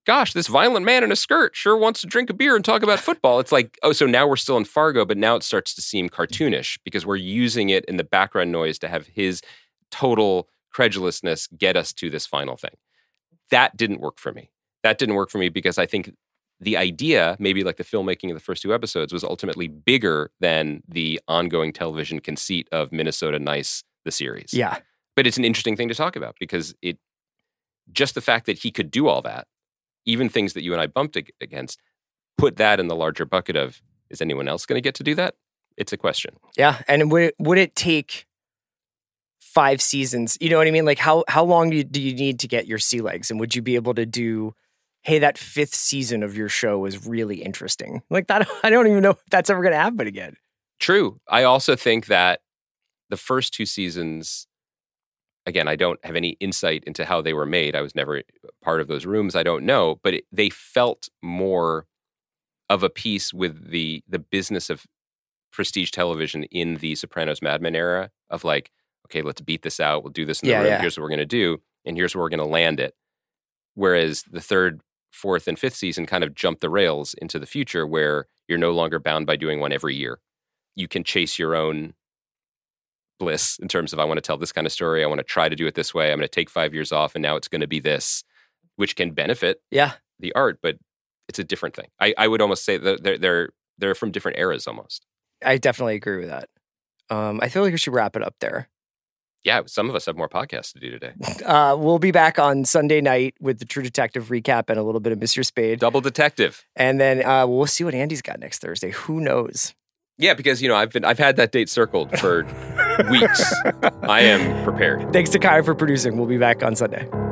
gosh, this violent man in a skirt sure wants to drink a beer and talk about football. It's like, oh, so now we're still in Fargo, but now it starts to seem cartoonish because we're using it in the background noise to have his total credulousness get us to this final thing. That didn't work for me. That didn't work for me because I think the idea, maybe like the filmmaking of the first two episodes, was ultimately bigger than the ongoing television conceit of Minnesota Nice, the series. Yeah. But it's an interesting thing to talk about because it, just the fact that he could do all that, even things that you and I bumped against, put that in the larger bucket of, is anyone else going to get to do that? It's a question. Yeah. And would it, would it take five seasons? You know what I mean? Like how, how long do you, do you need to get your sea legs? And would you be able to do, hey, that fifth season of your show was really interesting? Like that, I don't even know if that's ever going to happen again. True. I also think that the first two seasons, again, I don't have any insight into how they were made. I was never part of those rooms. I don't know, but it, they felt more of a piece with the the business of prestige television in the Sopranos Mad Men era of like, okay, let's beat this out. We'll do this in the Yeah, room. yeah. Here's what we're going to do. And here's where we're going to land it. Whereas the third, fourth, and fifth season kind of jumped the rails into the future where you're no longer bound by doing one every year. You can chase your own bliss in terms of, I want to tell this kind of story. I want to try to do it this way. I'm going to take five years off and now it's going to be this, which can benefit Yeah. the art, but it's a different thing. I, I would almost say that they're, they're, they're from different eras almost. I definitely agree with that. Um, I feel like we should wrap it up there. Yeah, some of us have more podcasts to do today. Uh, we'll be back on Sunday night with the True Detective recap and a little bit of Mister Spade. Double detective. And then uh, we'll see what Andy's got next Thursday. Who knows? Yeah, because, you know, I've been, I've had that date circled for weeks. I am prepared. Thanks to Kai for producing. We'll be back on Sunday.